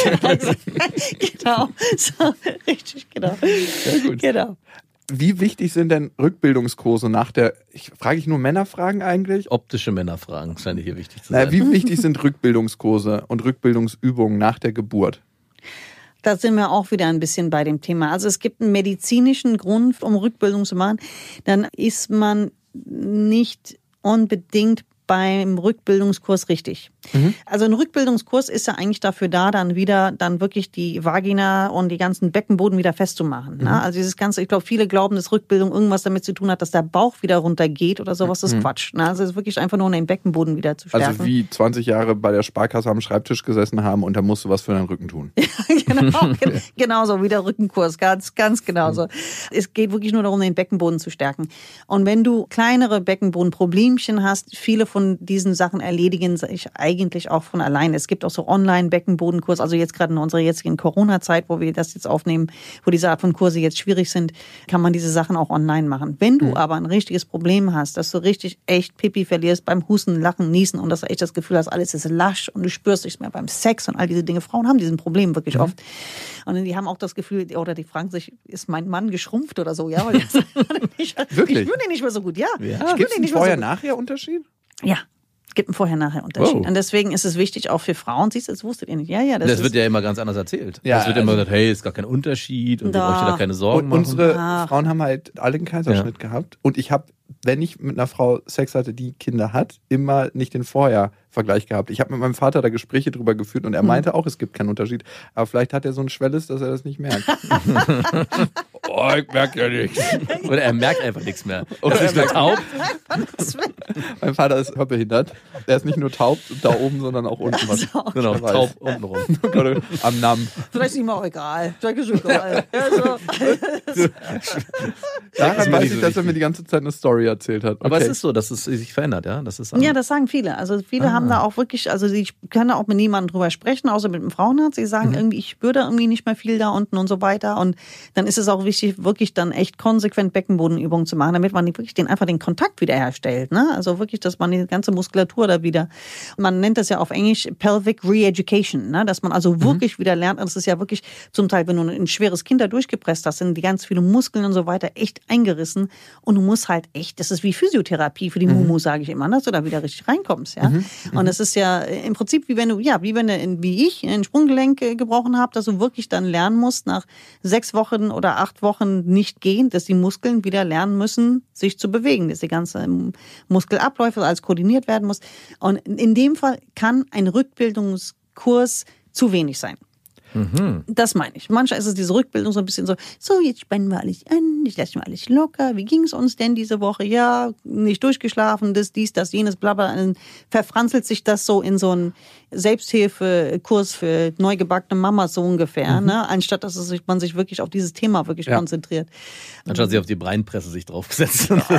Genau, so, richtig, genau. Sehr gut. Genau. Wie wichtig sind denn Rückbildungskurse nach der, frage ich nur Männerfragen eigentlich? Optische Männerfragen scheint hier wichtig zu sein. Wie wichtig sind Rückbildungskurse und Rückbildungsübungen nach der Geburt? Da sind wir auch wieder ein bisschen bei dem Thema. Also es gibt einen medizinischen Grund, um Rückbildung zu machen. Dann ist man nicht unbedingt beim Rückbildungskurs richtig. Also ein Rückbildungskurs ist ja eigentlich dafür da, dann wirklich die Vagina und die ganzen Beckenboden wieder festzumachen. Ne? Also dieses ganze, ich glaube, viele glauben, dass Rückbildung irgendwas damit zu tun hat, dass der Bauch wieder runtergeht oder sowas. Das ist Quatsch. Ne? Also es ist wirklich einfach nur, um den Beckenboden wieder zu stärken. Also wie 20 Jahre bei der Sparkasse am Schreibtisch gesessen haben und da musst du was für deinen Rücken tun. Genau so, wie der Rückenkurs, ganz genau so. Es geht wirklich nur darum, den Beckenboden zu stärken. Und wenn du kleinere Beckenbodenproblemchen hast, viele von diesen Sachen erledigen sich eigentlich auch von alleine. Es gibt auch so Online-Beckenbodenkurs, also jetzt gerade in unserer jetzigen Corona-Zeit, wo wir das jetzt aufnehmen, wo diese Art von Kurse jetzt schwierig sind, kann man diese Sachen auch online machen. Wenn du aber ein richtiges Problem hast, dass du richtig echt Pipi verlierst beim Husten, Lachen, Niesen und dass du echt das Gefühl hast, alles ist lasch und du spürst nichts mehr beim Sex und all diese Dinge. Frauen haben diesen Problem wirklich oft. Und die haben auch das Gefühl, oder die fragen sich, ist mein Mann geschrumpft oder so? Ja, weil Wirklich? Ich spüre den nicht mehr so gut. Ja. Gibt es einen Vorher-Nachher-Unterschied? Ja, es gibt einen Vorher-Nachher-Unterschied. Wow. Und deswegen ist es wichtig, auch für Frauen, siehst du, das wusstet ihr nicht. Ja, Das wird ja immer ganz anders erzählt. Ja, Es wird immer gesagt, hey, ist gar kein Unterschied und ihr braucht dir da keine Sorgen Und machen. unsere Frauen haben halt alle einen Kaiserschnitt gehabt. Und ich habe, wenn ich mit einer Frau Sex hatte, die Kinder hat, immer nicht den Vorher-Vergleich gehabt. Ich habe mit meinem Vater da Gespräche drüber geführt und er meinte auch, es gibt keinen Unterschied. Aber vielleicht hat er so ein Schwelles, dass er das nicht merkt. Oh, ich merke ja nichts. Oder er merkt einfach nichts mehr. Oder ist er taub? Mein Vater ist hörbehindert. Er ist nicht nur taub da oben, sondern auch unten. Genau, Wer weiß. taub untenrum. Am Namen. Vielleicht ist ihm auch egal. Vielleicht ist egal. Also, Daran weiß ich, dass er mir die ganze Zeit eine Story erzählt hat. Okay. Aber es ist so, dass es sich verändert, ja? Das ist ja, das sagen viele. Also viele haben da auch wirklich, also sie können da auch mit niemandem drüber sprechen, außer mit einem Frauenarzt. Sie sagen irgendwie, ich spüre da irgendwie nicht mehr viel da unten und so weiter. Und dann ist es auch wichtig, wirklich dann echt konsequent Beckenbodenübungen zu machen, damit man wirklich einfach den Kontakt wiederherstellt. Ne? Also wirklich, dass man die ganze Muskulatur da wieder, man nennt das ja auf Englisch Pelvic Re-Education, ne? Dass man also wirklich wieder lernt. Und das ist ja wirklich zum Teil, wenn du ein schweres Kind da durchgepresst hast, sind die ganz viele Muskeln und so weiter echt eingerissen. Und du musst halt echt, das ist wie Physiotherapie für die Mumu, sage ich immer, dass du da wieder richtig reinkommst. Ja? Und es ist ja im Prinzip wie wenn du, wie ich, ein Sprunggelenk gebrochen habe, dass du wirklich dann lernen musst, nach 6 Wochen oder 8 Wochen nicht gehen, dass die Muskeln wieder lernen müssen, sich zu bewegen, dass die ganze Muskelabläufe alles koordiniert werden muss. Und in dem Fall kann ein Rückbildungskurs zu wenig sein. Das meine ich. Manchmal ist es diese Rückbildung so ein bisschen so, jetzt spannen wir alles an, ich lasse mal alles locker. Wie ging es uns denn diese Woche? Ja, nicht durchgeschlafen, dies, das, jenes, bla bla. Dann verfranzelt sich das so in so einen Selbsthilfekurs für neugebackene Mamas so ungefähr, ne? Anstatt dass man sich wirklich auf dieses Thema wirklich konzentriert. Anstatt sie auf die Breinpresse sich draufgesetzt und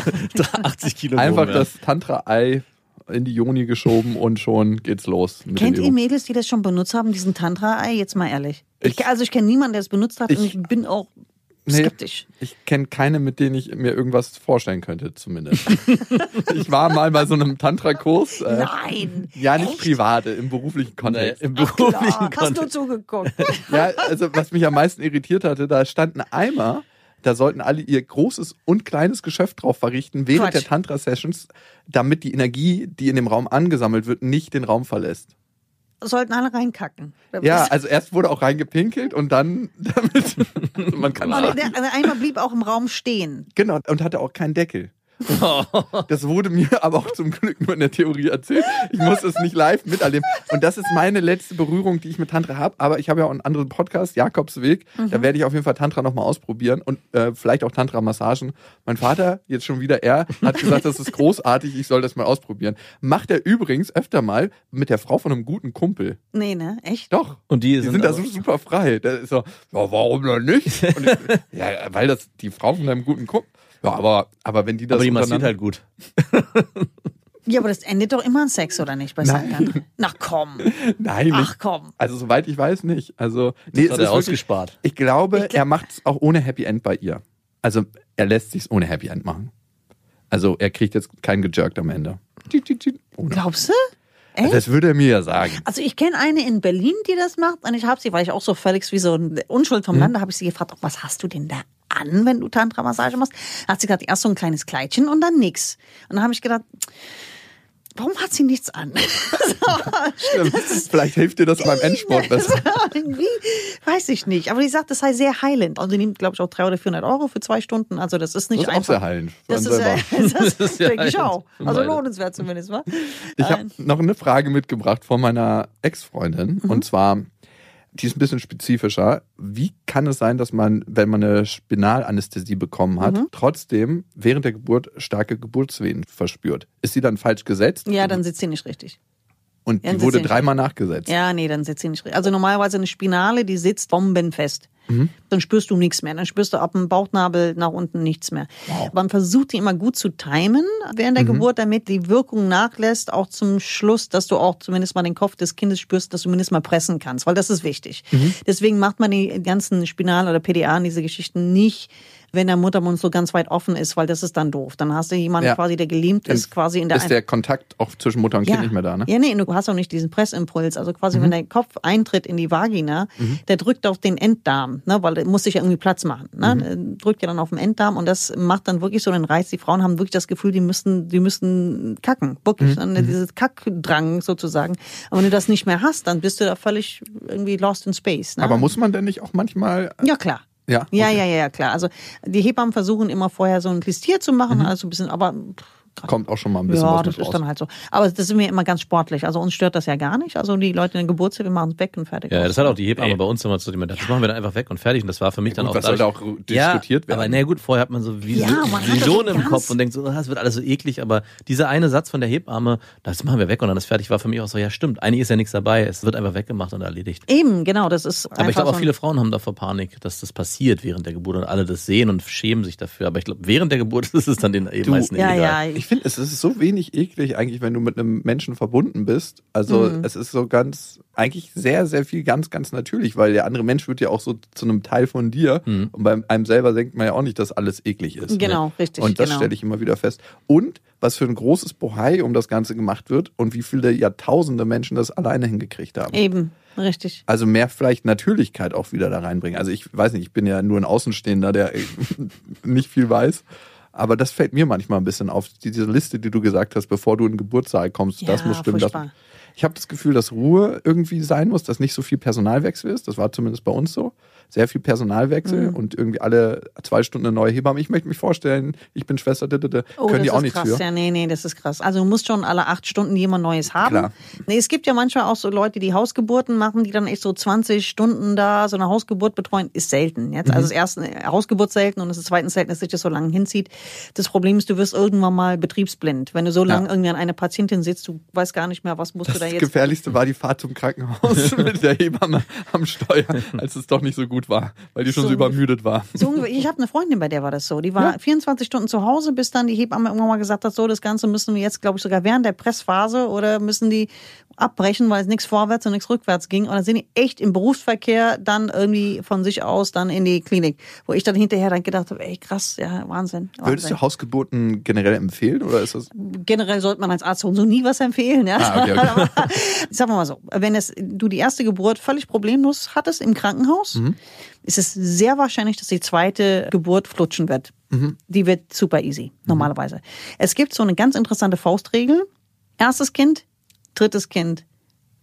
80 Kilo Einfach das Tantra-Ei in die Joni geschoben und schon geht's los. Kennt ihr Mädels, die das schon benutzt haben, diesen Tantra-Ei? Jetzt mal ehrlich. Ich kenne niemanden, der es benutzt hat und ich bin auch skeptisch. Ich kenne keine, mit denen ich mir irgendwas vorstellen könnte, zumindest. Ich war mal bei so einem Tantra-Kurs. Nein! Ja, nicht echt? privat, im beruflichen Kontext. Im beruflichen Hast du Kontext. zugeguckt? Ja, also was mich am meisten irritiert hatte, da stand ein Eimer, da sollten alle ihr großes und kleines Geschäft drauf verrichten während Quatsch. der Tantra-Sessions, damit die Energie, die in dem Raum angesammelt wird, nicht den Raum verlässt. sollten alle reinkacken. Ja, also erst wurde auch reingepinkelt und dann damit man kann Also einmal blieb auch im Raum stehen. Genau, und hatte auch keinen Deckel. Das wurde mir aber auch zum Glück nur in der Theorie erzählt. Ich muss es nicht live miterleben. Und das ist meine letzte Berührung, die ich mit Tantra habe. Aber ich habe ja auch einen anderen Podcast, Jakobsweg. Da werde ich auf jeden Fall Tantra nochmal ausprobieren und vielleicht auch Tantra-Massagen. Mein Vater, jetzt schon wieder er, hat gesagt, das ist großartig, ich soll das mal ausprobieren. Macht er übrigens öfter mal mit der Frau von einem guten Kumpel. Nee, ne? Echt? Doch. Und die sind da so super frei. Der ist so, ja, warum denn nicht? Und ja, weil das die Frau von einem guten Kumpel. Ja, aber wenn die das. Aber die massiert halt gut. Ja, aber das endet doch immer in Sex, oder nicht? Bei Sangern? Na komm. Nein. Ach komm. Also soweit ich weiß nicht. Also nee, hat er ausgespart. Ich glaube, er macht es auch ohne Happy End bei ihr. Also er lässt sich's ohne Happy End machen. Also er kriegt jetzt kein Gejirkt am Ende. Ohne. Glaubst du? Also das würde er mir ja sagen. Also ich kenne eine in Berlin, die das macht, und ich habe sie, weil ich auch so völlig wie so eine Unschuld vom Lande, habe ich sie gefragt, was hast du denn da an, wenn du Tantra-Massage machst? Da hat sie gesagt, erst so ein kleines Kleidchen und dann nix. Und dann habe ich gedacht, warum hat sie nichts an? Stimmt. Vielleicht hilft dir das beim Endsport besser. Irgendwie, weiß ich nicht. Aber die sagt, das sei sehr heilend. Also die nimmt, glaube ich, auch 300 oder 400 Euro für 2 Stunden. Also das ist nicht Das ist einfach. auch sehr heilend. Das ist ja denke ich heilend. auch. Also lohnenswert zumindest, wa? Ich habe noch eine Frage mitgebracht von meiner Ex-Freundin. Und zwar, die ist ein bisschen spezifischer. Wie kann es sein, dass man, wenn man eine Spinalanästhesie bekommen hat, trotzdem während der Geburt starke Geburtswehen verspürt? Ist sie dann falsch gesetzt? Ja, dann sitzt sie nicht richtig. Und dann die sitzt wurde sie nicht 3-mal nachgesetzt. Ja, nee, dann sitzt sie nicht richtig. Also normalerweise eine Spinale, die sitzt bombenfest. Dann spürst du nichts mehr. Dann spürst du ab dem Bauchnabel nach unten nichts mehr. Wow. Man versucht die immer gut zu timen während der Geburt, damit die Wirkung nachlässt, auch zum Schluss, dass du auch zumindest mal den Kopf des Kindes spürst, dass du zumindest mal pressen kannst, weil das ist wichtig. Deswegen macht man die ganzen Spinal- oder PDA und diese Geschichten nicht, wenn der Muttermund so ganz weit offen ist, weil das ist dann doof. Dann hast du jemanden quasi, der gelähmt ist, quasi in der... Ist der Kontakt auch zwischen Mutter und Kind nicht mehr da, ne? Ja, nee, du hast auch nicht diesen Pressimpuls. Also quasi, wenn der Kopf eintritt in die Vagina, der drückt auf den Enddarm, ne, weil der muss sich ja irgendwie Platz machen. Ne? Der drückt ja dann auf den Enddarm und das macht dann wirklich so einen Reiz. Die Frauen haben wirklich das Gefühl, die müssen kacken. Wirklich, dieses Kackdrang sozusagen. Aber wenn du das nicht mehr hast, dann bist du da völlig irgendwie lost in space. Ne? Aber muss man denn nicht auch manchmal... Ja, klar. Ja, okay. Ja, klar. Also die Hebammen versuchen immer vorher so ein Klistier zu machen, also ein bisschen, aber kommt auch schon mal ein bisschen was das mit ist raus. dann halt so. Aber das ist mir immer ganz sportlich. Also uns stört das ja gar nicht. Also die Leute in der Geburtshilfe machen es weg und fertig. Ja, das hat auch die Hebamme bei uns immer zu dem das machen wir dann einfach weg und fertig. Und das war für mich dann Gut, auch... was soll da auch diskutiert werden? Aber na gut, vorher hat man so Visionen im Kopf und denkt so, das wird alles so eklig. Aber dieser eine Satz von der Hebamme, das machen wir weg und dann ist fertig, war für mich auch so, ja stimmt, eigentlich ist ja nichts dabei. Es wird einfach weggemacht und erledigt. Eben, genau. Das ist Aber ich glaube auch viele Frauen haben davor Panik, dass das passiert während der Geburt und alle das sehen und schämen sich dafür. Aber ich glaube, während der Geburt ist es dann den meisten illegal. Ja, Ich finde, es ist so wenig eklig eigentlich, wenn du mit einem Menschen verbunden bist. Also es ist so eigentlich sehr, sehr viel ganz, ganz natürlich, weil der andere Mensch wird ja auch so zu einem Teil von dir und bei einem selber denkt man ja auch nicht, dass alles eklig ist. Genau, richtig. Und das genau. stelle ich immer wieder fest. Und was für ein großes Bohai um das Ganze gemacht wird und wie viele Jahrtausende Menschen das alleine hingekriegt haben. Eben, richtig. Also mehr vielleicht Natürlichkeit auch wieder da reinbringen. Also ich weiß nicht, ich bin ja nur ein Außenstehender, der nicht viel weiß. Aber das fällt mir manchmal ein bisschen auf. Diese Liste, die du gesagt hast, bevor du in den Geburtssaal kommst, Ja, das muss stimmen. furchtbar. Ich habe das Gefühl, dass Ruhe irgendwie sein muss, dass nicht so viel Personalwechsel ist. Das war zumindest bei uns so. Sehr viel Personalwechsel und irgendwie alle 2 Stunden eine neue Hebamme. Ich möchte mich vorstellen, ich bin Schwester, können die auch nichts krass. für. Ja, nee, das ist krass. Also du musst schon alle 8 Stunden jemand Neues haben. Klar. Nee, es gibt ja manchmal auch so Leute, die Hausgeburten machen, die dann echt so 20 Stunden da so eine Hausgeburt betreuen. Ist selten jetzt. Also das erste Hausgeburt selten und das zweite selten, dass sich das so lange hinzieht. Das Problem ist, du wirst irgendwann mal betriebsblind. Wenn du so lange irgendwie an einer Patientin sitzt, du weißt gar nicht mehr, was musst du da Das jetzt... Gefährlichste war die Fahrt zum Krankenhaus mit der Hebamme am Steuer, als es doch nicht so gut war, weil die schon so übermüdet war. So, ich habe eine Freundin, bei der war das so. Die war 24 Stunden zu Hause, bis dann die Hebamme irgendwann mal gesagt hat, so, das Ganze müssen wir jetzt, glaube ich, sogar während der Pressphase oder müssen die abbrechen, weil es nichts vorwärts und nichts rückwärts ging. Und dann sind die echt im Berufsverkehr dann irgendwie von sich aus dann in die Klinik. Wo ich dann hinterher dann gedacht habe, ey krass, ja, Wahnsinn. Würdest du Hausgeburten generell empfehlen oder ist das... Generell sollte man als Arzt so nie was empfehlen. Ja? Okay. Sagen wir mal so, wenn du die erste Geburt völlig problemlos hattest im Krankenhaus, ist es sehr wahrscheinlich, dass die zweite Geburt flutschen wird. Die wird super easy, normalerweise. Es gibt so eine ganz interessante Faustregel. Erstes Kind, drittes Kind,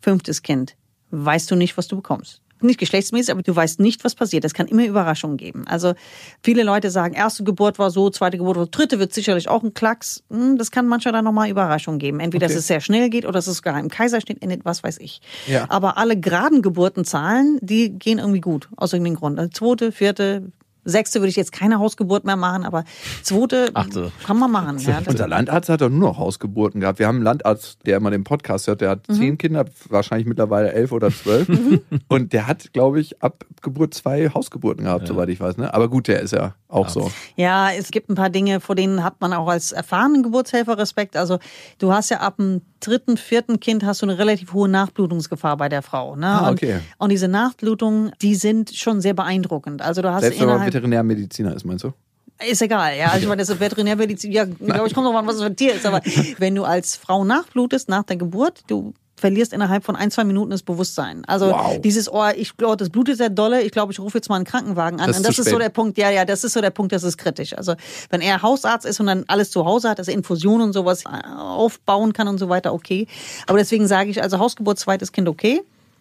5. Kind, weißt du nicht, was du bekommst. Nicht geschlechtsmäßig, aber du weißt nicht, was passiert. Es kann immer Überraschungen geben. Also viele Leute sagen, erste Geburt war so, zweite Geburt war so, dritte wird sicherlich auch ein Klacks. Das kann manchmal dann nochmal Überraschungen geben. Entweder, dass es sehr schnell geht oder dass es sogar im Kaiserschnitt endet, was weiß ich. Ja. Aber alle geraden Geburtenzahlen, die gehen irgendwie gut. Aus irgendeinem Grund. Also 2., 4., 6. würde ich jetzt keine Hausgeburt mehr machen, aber 2. kann man machen. Ja, unser Landarzt hat doch nur noch Hausgeburten gehabt. Wir haben einen Landarzt, der immer den Podcast hört, der hat 10 Kinder, wahrscheinlich mittlerweile 11 oder 12. Und der hat, glaube ich, ab Geburt 2 Hausgeburten gehabt, soweit ich weiß. Ne? Aber gut, der ist ja auch so. Ja, es gibt ein paar Dinge, vor denen hat man auch als erfahrenen Geburtshelfer Respekt. Also du hast ja ab dem 3., 4. Kind hast du eine relativ hohe Nachblutungsgefahr bei der Frau. Ne? Okay. Und diese Nachblutungen, die sind schon sehr beeindruckend. Also du hast selbst wenn man Veterinärmediziner ist, meinst du? Ist egal, ja. Also ich meine, das ist Veterinärmedizin, ja, glaube ich, kommt noch an, was es für ein Tier ist. Aber wenn du als Frau nachblutest nach der Geburt, du verlierst innerhalb von 1-2 Minuten das Bewusstsein. Also dieses, ich glaube, das blutet sehr dolle, ich glaube, ich rufe jetzt mal einen Krankenwagen an. Und das ist so der Punkt, das ist so der Punkt, das ist kritisch. Also wenn er Hausarzt ist und dann alles zu Hause hat, dass er Infusionen und sowas aufbauen kann und so weiter, okay. Aber deswegen sage ich, also Hausgeburt, 2. Kind, okay.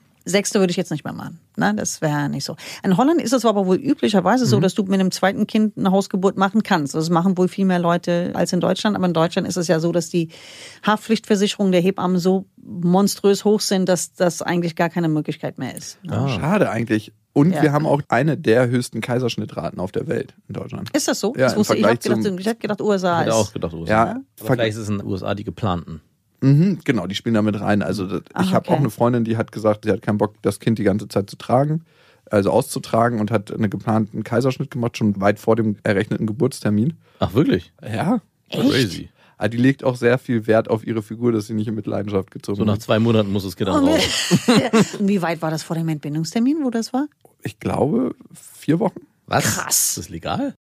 6. würde ich jetzt nicht mehr machen. Ne? Das wäre nicht so. In Holland ist es aber wohl üblicherweise so, dass du mit einem 2. Kind eine Hausgeburt machen kannst. Das machen wohl viel mehr Leute als in Deutschland. Aber in Deutschland ist es ja so, dass die Haftpflichtversicherungen der Hebammen so monströs hoch sind, dass das eigentlich gar keine Möglichkeit mehr ist. Ne? Schade eigentlich. Und wir haben auch eine der höchsten Kaiserschnittraten auf der Welt in Deutschland. Ist das so? Ja, das wusste ich. Ich hätte gedacht, USA Ich hätte auch gedacht, USA. Ja, aber vielleicht ist es in den USA die geplanten. Genau, die spielen da mit rein. Also ich habe auch eine Freundin, die hat gesagt, sie hat keinen Bock, das Kind die ganze Zeit zu tragen, also auszutragen und hat einen geplanten Kaiserschnitt gemacht, schon weit vor dem errechneten Geburtstermin. Ach, wirklich? Ja. Crazy. Aber die legt auch sehr viel Wert auf ihre Figur, dass sie nicht in Mitleidenschaft gezogen wird. So nach 2 Monaten muss das Kind dann raus. Wie weit war das vor dem Entbindungstermin, wo das war? Ich glaube, 4 Wochen. Was? Krass. Ist das legal?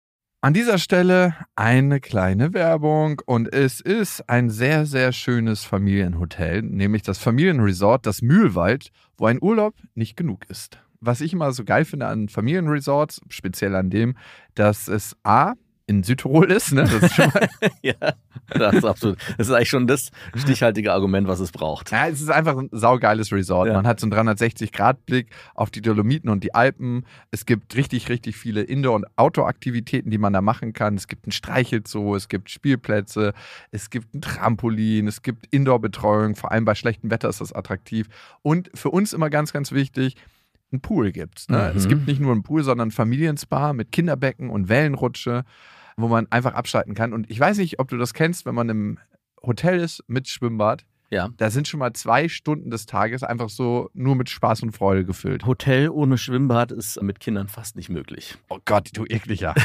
An dieser Stelle eine kleine Werbung und es ist ein sehr, sehr schönes Familienhotel, nämlich das Familienresort, das Mühlwald, wo ein Urlaub nicht genug ist. Was ich immer so geil finde an Familienresorts, speziell an dem, dass es in Südtirol ist, ne? Das ist schon mal ja, das ist absolut. Das ist eigentlich schon das stichhaltige Argument, was es braucht. Ja, es ist einfach ein saugeiles Resort. Ja. Man hat so einen 360-Grad-Blick auf die Dolomiten und die Alpen. Es gibt richtig, richtig viele Indoor- und Outdoor-Aktivitäten, die man da machen kann. Es gibt ein Streichelzoo, es gibt Spielplätze, es gibt ein Trampolin, es gibt Indoor-Betreuung. Vor allem bei schlechtem Wetter ist das attraktiv. Und für uns immer ganz, ganz wichtig, ein Pool gibt's. Ne? Es gibt nicht nur einen Pool, sondern ein Familienspa mit Kinderbecken und Wellenrutsche, wo man einfach abschalten kann. Und ich weiß nicht, ob du das kennst, wenn man im Hotel ist mit Schwimmbad. Ja. Da sind schon mal 2 Stunden des Tages einfach so nur mit Spaß und Freude gefüllt. Hotel ohne Schwimmbad ist mit Kindern fast nicht möglich. Oh Gott, du ekliger.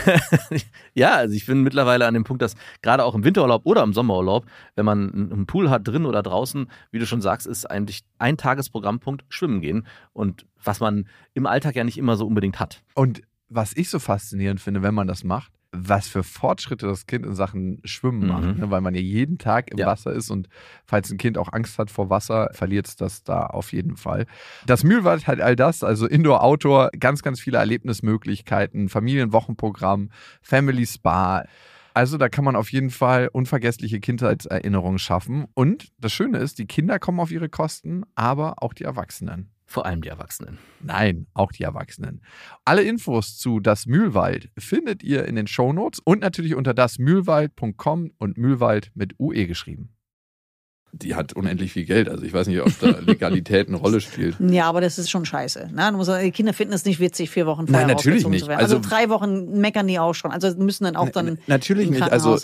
Ja, also ich bin mittlerweile an dem Punkt, dass gerade auch im Winterurlaub oder im Sommerurlaub, wenn man einen Pool hat, drin oder draußen, wie du schon sagst, ist eigentlich ein Tagesprogrammpunkt Schwimmen gehen. Und was man im Alltag ja nicht immer so unbedingt hat. Und was ich so faszinierend finde, wenn man das macht, was für Fortschritte das Kind in Sachen Schwimmen macht, ne? Weil man ja jeden Tag im Wasser ist und falls ein Kind auch Angst hat vor Wasser, verliert es das da auf jeden Fall. Das Mühlwald hat all das, also Indoor, Outdoor, ganz, ganz viele Erlebnismöglichkeiten, Familienwochenprogramm, Family Spa. Also da kann man auf jeden Fall unvergessliche Kindheitserinnerungen schaffen. Und das Schöne ist, die Kinder kommen auf ihre Kosten, aber auch die Erwachsenen. Vor allem die Erwachsenen. Nein, auch die Erwachsenen. Alle Infos zu Das Mühlwald findet ihr in den Shownotes und natürlich unter dasmühlwald.com und Mühlwald mit UE geschrieben. Die hat unendlich viel Geld, also ich weiß nicht, ob da Legalität eine Rolle spielt. Ja, aber das ist schon scheiße. Ne? Die Kinder finden es nicht witzig, 4 Wochen vorher Nein, natürlich rausgezogen nicht. zu werden. Also 3 Wochen meckern die auch schon. Also müssen dann auch dann natürlich nicht. Also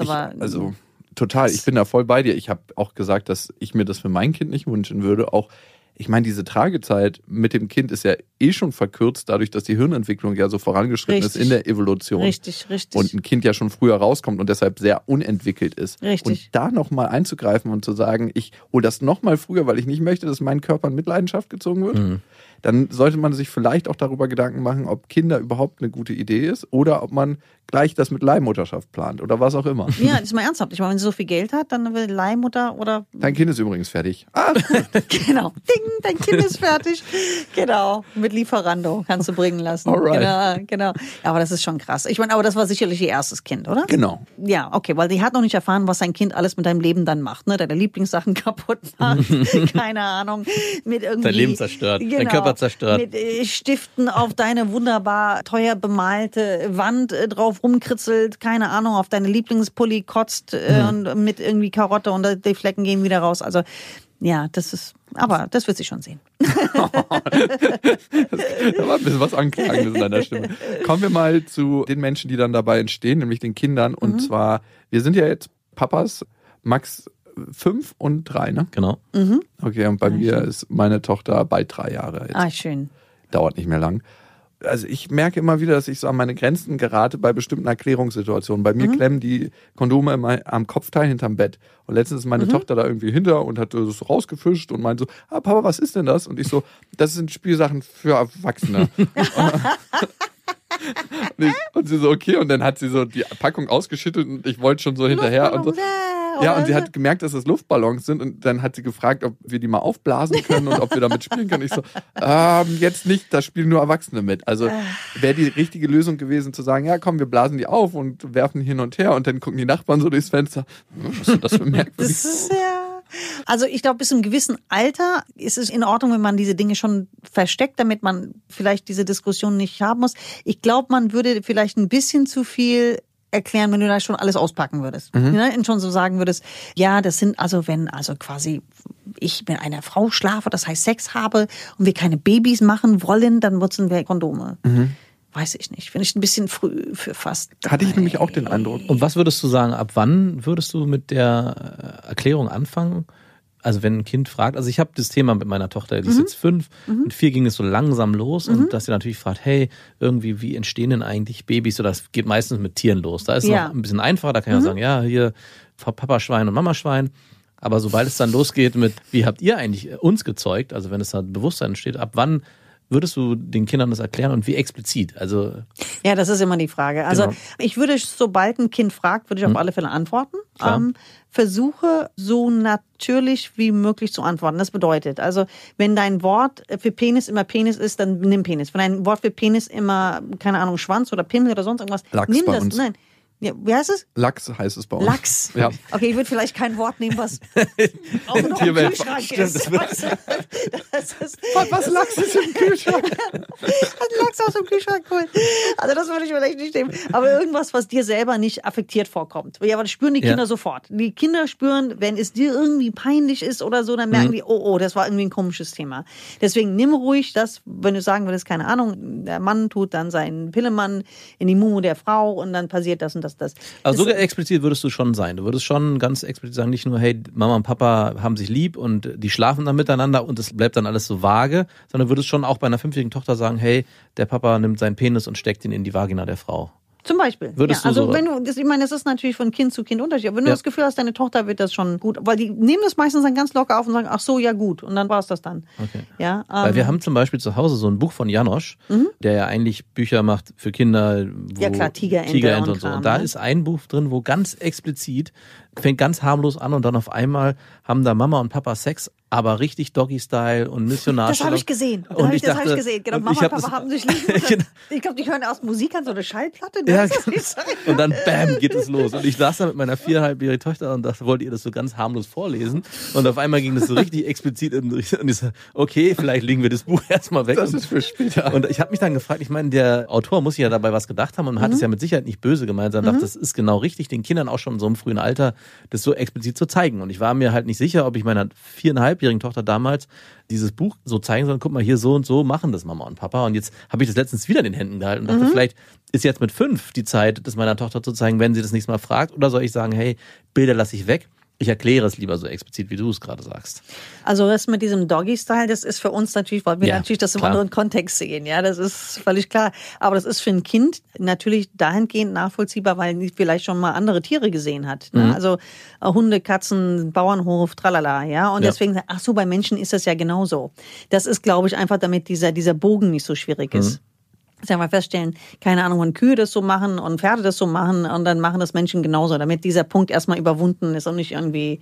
total, ich bin da voll bei dir. Ich habe auch gesagt, dass ich mir das für mein Kind nicht wünschen würde. Auch ich meine, diese Tragezeit mit dem Kind ist ja schon verkürzt, dadurch, dass die Hirnentwicklung ja so vorangeschritten ist in der Evolution. Richtig. Und ein Kind ja schon früher rauskommt und deshalb sehr unentwickelt ist. Richtig. Und da nochmal einzugreifen und zu sagen, ich hole das nochmal früher, weil ich nicht möchte, dass mein Körper in Mitleidenschaft gezogen wird, dann sollte man sich vielleicht auch darüber Gedanken machen, ob Kinder überhaupt eine gute Idee ist oder ob man gleich das mit Leihmutterschaft plant oder was auch immer. Ja, das ist mal ernsthaft. Ich meine, wenn sie so viel Geld hat, dann will Leihmutter oder... Dein Kind ist übrigens fertig. Genau. Ding, dein Kind ist fertig. Genau. Mit Lieferando kannst du bringen lassen. Alright. Genau. Aber das ist schon krass. Ich meine, aber das war sicherlich ihr erstes Kind, oder? Genau. Ja, okay, weil die hat noch nicht erfahren, was sein Kind alles mit deinem Leben dann macht, ne? Deine Lieblingssachen kaputt macht, keine Ahnung, mit irgendwie... Dein Leben zerstört, dein Körper zerstört. Mit Stiften auf deine wunderbar teuer bemalte Wand drauf rumkritzelt, keine Ahnung, auf deine Lieblingspulli kotzt und mit irgendwie Karotte und die Flecken gehen wieder raus. Also ja, aber das wird sie schon sehen. Da war ein bisschen was Anklagendes in deiner Stimme. Kommen wir mal zu den Menschen, die dann dabei entstehen, nämlich den Kindern. Und zwar, wir sind ja jetzt Papas, Max 5 und 3, ne? Genau. Okay, und bei mir ist meine Tochter bald 3 Jahre jetzt. Schön. Dauert nicht mehr lang. Also ich merke immer wieder, dass ich so an meine Grenzen gerate bei bestimmten Erklärungssituationen. Bei mir klemmen die Kondome immer am Kopfteil hinterm Bett. Und letztens ist meine Tochter da irgendwie hinter und hat das so rausgefischt und meint so, Papa, was ist denn das? Und ich so, das sind Spielsachen für Erwachsene. Und sie so, okay. Und dann hat sie so die Packung ausgeschüttet und ich wollte schon so hinterher. Und so. Ja, und sie hat gemerkt, dass das Luftballons sind und dann hat sie gefragt, ob wir die mal aufblasen können und ob wir damit spielen können. Ich so, jetzt nicht, da spielen nur Erwachsene mit. Also wäre die richtige Lösung gewesen zu sagen, ja komm, wir blasen die auf und werfen hin und her und dann gucken die Nachbarn so durchs Fenster. Was ist das für merkwürdig? Also ich glaube, bis zu einem gewissen Alter ist es in Ordnung, wenn man diese Dinge schon versteckt, damit man vielleicht diese Diskussion nicht haben muss. Ich glaube, man würde vielleicht ein bisschen zu viel erklären, wenn du da schon alles auspacken würdest. Ne? Und schon so sagen würdest, ja, das sind wenn quasi ich mit einer Frau schlafe, das heißt Sex habe und wir keine Babys machen wollen, dann nutzen wir Kondome. Weiß ich nicht. Finde ich ein bisschen früh für fast. Hatte ich nämlich auch den Eindruck. Und was würdest du sagen, ab wann würdest du mit der Erklärung anfangen? Also wenn ein Kind fragt, also ich habe das Thema mit meiner Tochter, die ist jetzt 5, mit 4 ging es so langsam los und dass sie natürlich fragt, hey, irgendwie, wie entstehen denn eigentlich Babys? Oder das geht meistens mit Tieren los. Da ist es noch ein bisschen einfacher, da kann ich auch sagen, ja, hier Papa-Schwein und Mama-Schwein. Aber sobald es dann losgeht mit, wie habt ihr eigentlich uns gezeugt, also wenn es da Bewusstsein entsteht, ab wann würdest du den Kindern das erklären und wie explizit? Also ja, das ist immer die Frage. Also ich würde, sobald ein Kind fragt, würde ich auf alle Fälle antworten. Versuche so natürlich wie möglich zu antworten. Das bedeutet, also wenn dein Wort für Penis immer Penis ist, dann nimm Penis. Wenn dein Wort für Penis immer, keine Ahnung, Schwanz oder Pimmel oder sonst irgendwas, Lachs nimm bei das. uns. Nein. Ja, wie heißt es? Lachs heißt es bei uns. Lachs. Ja. Okay, ich würde vielleicht kein Wort nehmen, was auch noch im Tierwelt. Kühlschrank Stimmt, ist. Das ist Was Lachs ist im Kühlschrank? Lachs aus dem Kühlschrank, cool. Also das würde ich vielleicht nicht nehmen. Aber irgendwas, was dir selber nicht affektiert vorkommt. Ja, aber das spüren die Kinder sofort. Die Kinder spüren, wenn es dir irgendwie peinlich ist oder so, dann merken die, oh, das war irgendwie ein komisches Thema. Deswegen nimm ruhig das, wenn du sagen würdest, keine Ahnung, der Mann tut dann seinen Pillemann in die Mumu der Frau und dann passiert das und das. Also sogar explizit würdest du schon sein. Du würdest schon ganz explizit sagen, nicht nur, hey, Mama und Papa haben sich lieb und die schlafen dann miteinander und es bleibt dann alles so vage, sondern würdest schon auch bei einer 5-jährigen Tochter sagen, hey, der Papa nimmt seinen Penis und steckt ihn in die Vagina der Frau. Zum Beispiel. Würdest ja, also du so, wenn du, ich meine, das ist natürlich von Kind zu Kind unterschiedlich. Aber wenn du das Gefühl hast, deine Tochter wird das schon gut, weil die nehmen das meistens dann ganz locker auf und sagen, ach so, ja gut, und dann war es das dann. Okay. Ja, weil wir haben zum Beispiel zu Hause so ein Buch von Janosch, der ja eigentlich Bücher macht für Kinder, wo ja klar, Tigerente und so. Kram, Und da ne? ist ein Buch drin, wo ganz explizit, fängt ganz harmlos an und dann auf einmal haben da Mama und Papa Sex, aber richtig Doggy-Style und Missionarstellung. Das habe ich gesehen. Und ich Das dachte, habe ich gesehen. Genau, und Mama ich und Papa haben sich lieb. Ich glaube, die hören erst Musik an, so eine Schallplatte. Ja, und dann bam, geht es los. Und ich saß da mit meiner 4,5-jährigen Tochter und dachte, wollt ihr das so ganz harmlos vorlesen? Und auf einmal ging das so richtig explizit und ich so, okay, vielleicht legen wir das Buch erstmal weg. Das ist für später. Und ich habe mich dann gefragt, ich meine, der Autor muss ja dabei was gedacht haben und hat es ja mit Sicherheit nicht böse gemeint, sondern dachte, das ist genau richtig, den Kindern auch schon in so einem frühen Alter das so explizit zu zeigen. Und ich war mir halt nicht sicher, ob ich meiner 4,5-jährigen Tochter damals dieses Buch so zeigen soll, guck mal, hier so und so machen das Mama und Papa. Und jetzt habe ich das letztens wieder in den Händen gehalten und dachte, vielleicht ist jetzt mit 5 die Zeit, das meiner Tochter zu zeigen, wenn sie das nächste Mal fragt. Oder soll ich sagen, hey, Bilder lasse ich weg. Ich erkläre es lieber so explizit, wie du es gerade sagst. Also das mit diesem Doggy-Style, das ist für uns natürlich, weil wir natürlich das im klar. anderen Kontext sehen. Ja, das ist völlig klar. Aber das ist für ein Kind natürlich dahingehend nachvollziehbar, weil es vielleicht schon mal andere Tiere gesehen hat. Ne? Also Hunde, Katzen, Bauernhof, tralala. Ja, und deswegen, ach so, bei Menschen ist das ja genauso. Das ist, glaube ich, einfach, damit dieser Bogen nicht so schwierig ist. Sagen wir feststellen, keine Ahnung, wenn Kühe das so machen und Pferde das so machen und dann machen das Menschen genauso, damit dieser Punkt erstmal überwunden ist und nicht irgendwie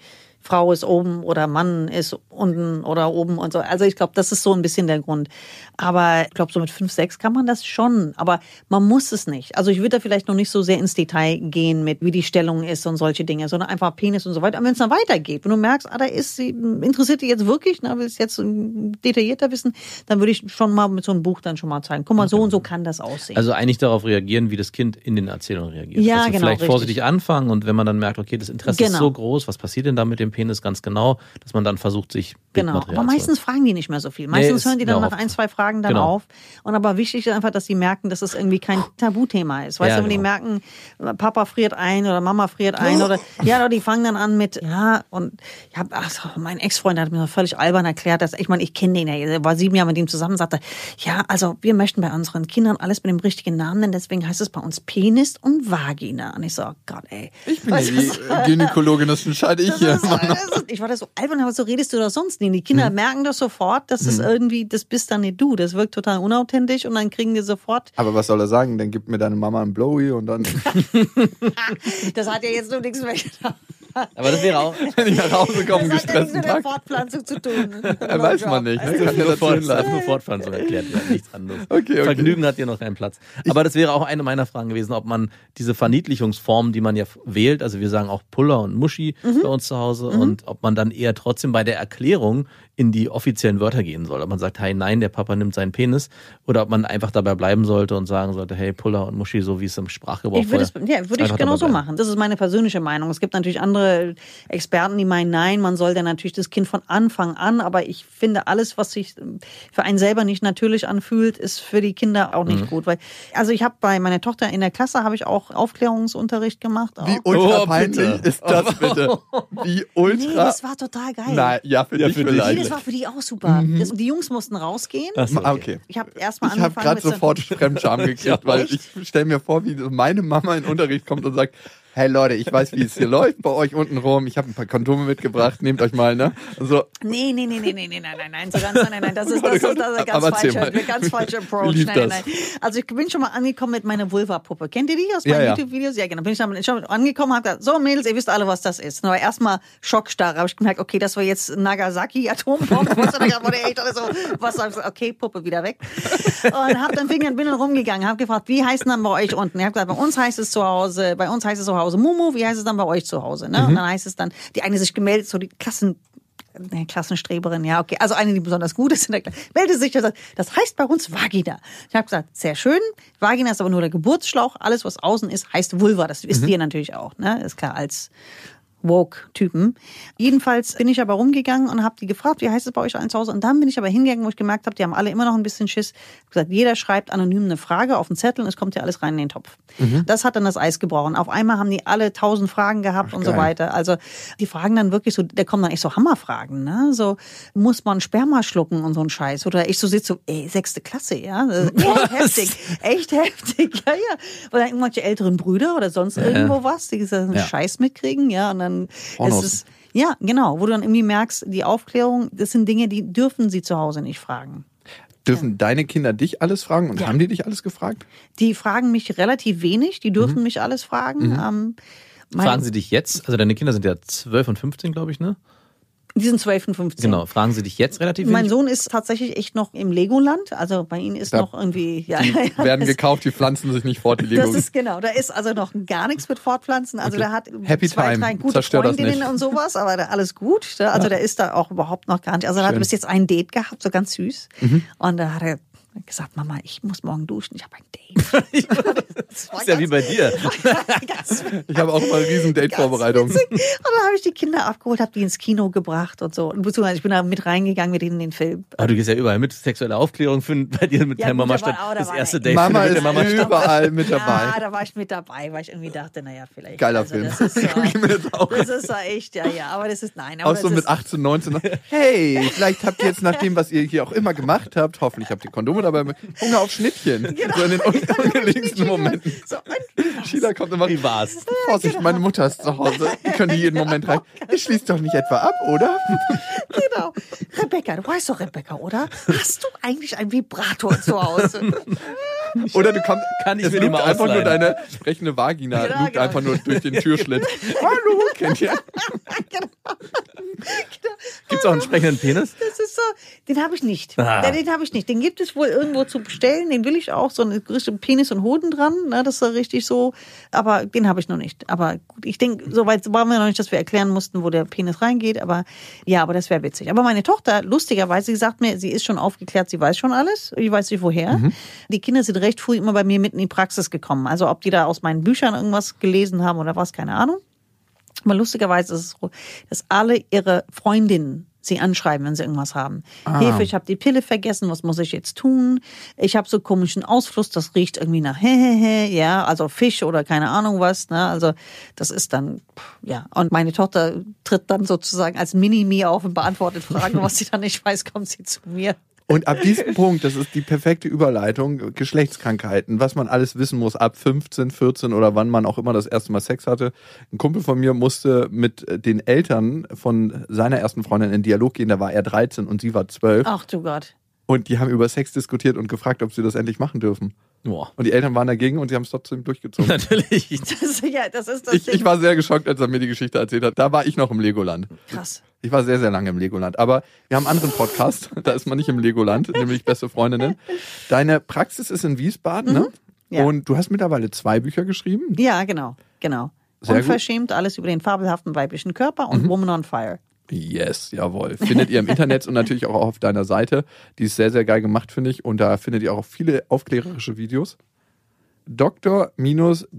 Frau ist oben oder Mann ist unten oder oben und so. Also ich glaube, das ist so ein bisschen der Grund. Aber ich glaube, so mit 5, 6 kann man das schon. Aber man muss es nicht. Also ich würde da vielleicht noch nicht so sehr ins Detail gehen mit, wie die Stellung ist und solche Dinge, sondern einfach Penis und so weiter. Aber wenn es dann weitergeht, wenn du merkst, da ist sie, interessiert dich jetzt wirklich, willst jetzt detaillierter wissen, dann würde ich schon mal mit so einem Buch dann schon mal zeigen. Guck mal, so und so kann das aussehen. Also eigentlich darauf reagieren, wie das Kind in den Erzählungen reagiert. Ja, also genau, vielleicht richtig. vorsichtig anfangen und wenn man dann merkt, okay, das Interesse ist so groß, was passiert denn da mit dem Penis ganz genau, dass man dann versucht, sich Bildmaterial aber meistens fragen die nicht mehr so viel. Meistens hören die dann nach 1, 2 Fragen dann auf. Und aber wichtig ist einfach, dass sie merken, dass es irgendwie kein Tabuthema ist. Weißt du, wenn die merken, Papa friert ein oder Mama friert ein oder die fangen dann an mit, mein Ex-Freund hat mir völlig albern erklärt, dass, ich meine, ich kenne den, er war 7 Jahre mit ihm zusammen, sagte, ja, also wir möchten bei unseren Kindern alles mit dem richtigen Namen nennen, deswegen heißt es bei uns Penis und Vagina. Und ich so, oh Gott, ey. Ich bin die Gynäkologin, das entscheide ich hier. Ich war da so albern, aber so redest du doch sonst nie. Die Kinder merken das sofort, dass das irgendwie, das bist dann nicht du. Das wirkt total unauthentisch und dann kriegen die sofort. Aber was soll er sagen? Dann gibt mir deine Mama einen Blowy und dann. Das hat ja jetzt nur nichts mehr getan. Aber das wäre auch, wenn ich nach Hause komme, das hat ja nichts gestressten mit der Tag. Fortpflanzung zu tun. Weiß man nicht. Ne? Kann ja nur dazu nur Fortpflanzung erklärt werden, nichts anderes. Okay. Vergnügen hat hier noch keinen Platz. Aber das wäre auch eine meiner Fragen gewesen, ob man diese Verniedlichungsformen, die man ja wählt, also wir sagen auch Puller und Muschi bei uns zu Hause, und ob man dann eher trotzdem bei der Erklärung in die offiziellen Wörter gehen soll. Ob man sagt, hey, nein, der Papa nimmt seinen Penis, oder ob man einfach dabei bleiben sollte und sagen sollte, hey, Puller und Muschi, so wie es im Sprachgebrauch würde ich genau so machen. Das ist meine persönliche Meinung. Es gibt natürlich andere Experten, die meinen, nein, man soll dann natürlich das Kind von Anfang an, aber ich finde, alles, was sich für einen selber nicht natürlich anfühlt, ist für die Kinder auch nicht gut. Weil, also ich habe bei meiner Tochter in der Klasse, habe ich auch Aufklärungsunterricht gemacht. Wie ultra peinlich ist das bitte? Wie ultra. Nee, das war total geil. Nein, ja, für dich vielleicht. Nee, das war für die auch super. Die Jungs mussten rausgehen. So, okay. Ich habe erstmal Ich habe gerade sofort Fremdscham gekriegt, weil echt? ich stelle mir vor, wie meine Mama in den Unterricht kommt und sagt, hey Leute, ich weiß, wie es hier läuft bei euch unten rum. Ich habe ein paar Kondome mitgebracht, nehmt euch mal, ne? So. Nee, nein. So nein. Das ist ein ganz falscher Approach. Nein. Also ich bin schon mal angekommen mit meiner Vulva-Puppe. Kennt ihr die aus meinen YouTube-Videos? Ja, genau. Bin ich dann schon angekommen, habe gesagt, so Mädels, ihr wisst alle, was das ist. Aber erstmal Schockstarre. Habe ich gemerkt, okay, das war jetzt Nagasaki, Atombombe. Okay, Puppe wieder weg. Und habe dann bin rumgegangen, habe gefragt, wie heißt denn dann bei euch unten? Ich habe gesagt, bei uns heißt es zu Hause, Mumu, wie heißt es dann bei euch zu Hause? Ne? Und dann heißt es dann, die eine sich gemeldet, so die Klassenstreberin, ja, okay, also eine, die besonders gut ist in der Klasse, meldete sich und sagt, das heißt bei uns Vagina. Ich habe gesagt, sehr schön, Vagina ist aber nur der Geburtsschlauch, alles, was außen ist, heißt Vulva, das wisst ihr natürlich auch, ne? Ist klar, als Woke-Typen. Jedenfalls bin ich aber rumgegangen und habe die gefragt, wie heißt es bei euch allen zu Hause? Und dann bin ich aber hingegangen, wo ich gemerkt habe, die haben alle immer noch ein bisschen Schiss. Ich habe gesagt, jeder schreibt anonym eine Frage auf den Zettel und es kommt ja alles rein in den Topf. Das hat dann das Eis gebrochen. Auf einmal haben die alle 1000 Fragen gehabt und so weiter. Also die fragen dann wirklich so, da kommen dann echt so Hammerfragen, ne? So, muss man Sperma schlucken und so ein Scheiß? Oder ich so sitze so, 6. Klasse, ja? Echt heftig, ja. Oder irgendwelche älteren Brüder oder sonst irgendwo was, die diesen Scheiß mitkriegen, ja, und dann ist es, ja, genau, wo du dann irgendwie merkst, die Aufklärung, das sind Dinge, die dürfen sie zu Hause nicht fragen. Dürfen deine Kinder dich alles fragen und haben die dich alles gefragt? Die fragen mich relativ wenig, die dürfen mich alles fragen. Fragen sie dich jetzt? Also deine Kinder sind ja 12 und 15, glaube ich, ne? Die sind 12 und 15. Genau, fragen sie dich jetzt relativ wenig? Mein Sohn ist tatsächlich echt noch im Legoland, also bei ihnen ist noch irgendwie... Die werden gekauft, die pflanzen sich nicht fort, die Lego. Das ist genau, da ist also noch gar nichts mit Fortpflanzen, also der hat Happy 2, Time. 3 gute Zerstör das Freundinnen nicht. und sowas, aber da alles gut, also der ist da auch überhaupt noch gar nicht, also er hat bis jetzt ein Date gehabt, so ganz süß, und da hat er gesagt, Mama, ich muss morgen duschen, ich habe ein Date. Das ist ja wie bei dir. Ich habe auch mal eine riesen Date-Vorbereitung. Und dann habe ich die Kinder abgeholt, habe die ins Kino gebracht und so. Und beziehungsweise ich bin da mit reingegangen mit denen in den Film. Aber du gehst ja überall mit. Sexuelle Aufklärung findet bei dir mit deiner Mama statt. Das erste Date Mama findet ist mit der Mama statt. überall mit dabei. Ja, da war ich mit dabei, weil ich irgendwie dachte, naja, vielleicht. Geiler Film. Das ist Das ist ja echt, ja, aber das ist, nein. Auch Aber so das mit ist, 18, 19. Hey, vielleicht habt ihr jetzt nach dem, was ihr hier auch immer gemacht habt, hoffentlich habt ihr Kondome dabei, Hunger auf Schnittchen. Genau. So in den ungelegensten Momenten. so, und Sheila kommt immer. Wie war's? Vorsicht, meine Mutter ist zu Hause. Die können die jeden Moment rein. Ihr schließt doch nicht etwa ab, oder? genau. Rebecca, du weißt doch, Rebecca, oder? Hast du eigentlich einen Vibrator zu Hause? Oder du kommst, Kann ich es mir die lugt mal einfach nur ausleihen? deine sprechende Vagina, Ja, lugt genau. einfach nur durch den Türschlitz. Hallo, kennt ihr? Gibt es auch einen sprechenden Penis? Das ist so, den habe ich nicht. Ah. Den habe ich nicht. Den gibt es wohl irgendwo zu bestellen. Den will ich auch. So ein richtig Penis und Hoden dran. Ne, das ist richtig so. Aber den habe ich noch nicht. Aber gut, ich denke, so weit waren wir noch nicht, dass wir erklären mussten, wo der Penis reingeht. Aber ja, aber das wäre witzig. Aber meine Tochter, lustigerweise, sie sagt mir, sie ist schon aufgeklärt, sie weiß schon alles. Ich weiß nicht woher. Die Kinder sind recht früh immer bei mir mitten in die Praxis gekommen. Also ob die da aus meinen Büchern irgendwas gelesen haben oder was, keine Ahnung. Aber lustigerweise ist es so, dass alle ihre Freundinnen sie anschreiben, wenn sie irgendwas haben. Hilfe, ich habe die Pille vergessen, was muss ich jetzt tun? Ich habe so komischen Ausfluss, das riecht irgendwie nach ja, also Fisch oder keine Ahnung was, ne? Also das ist dann, ja. Und meine Tochter tritt dann sozusagen als Mini-Me auf und beantwortet Fragen, was sie dann nicht weiß, kommt sie zu mir. Und ab diesem Punkt, das ist die perfekte Überleitung, Geschlechtskrankheiten, was man alles wissen muss ab 15, 14 oder wann man auch immer das erste Mal Sex hatte. Ein Kumpel von mir musste mit den Eltern von seiner ersten Freundin in Dialog gehen, da war er 13 und sie war 12. Ach du Gott. Und die haben über Sex diskutiert und gefragt, ob sie das endlich machen dürfen. Boah. Und die Eltern waren dagegen und sie haben es trotzdem durchgezogen. Natürlich. Das ist das Ich war sehr geschockt, als er mir die Geschichte erzählt hat. Da war ich noch im Legoland. krass. Ich war sehr, sehr lange im Legoland. Aber wir haben einen anderen Podcast, da ist man nicht im Legoland, nämlich Beste Freundinnen. Deine Praxis ist in Wiesbaden, ne? Ja. Und du hast mittlerweile 2 Bücher geschrieben. Ja, genau. Sehr Unverschämt, alles über den fabelhaften weiblichen Körper und Woman on Fire. Yes, jawohl. Findet ihr im Internet und natürlich auch auf deiner Seite. Die ist sehr, sehr geil gemacht, finde ich. Und da findet ihr auch viele aufklärerische Videos. Dr-D-Liz.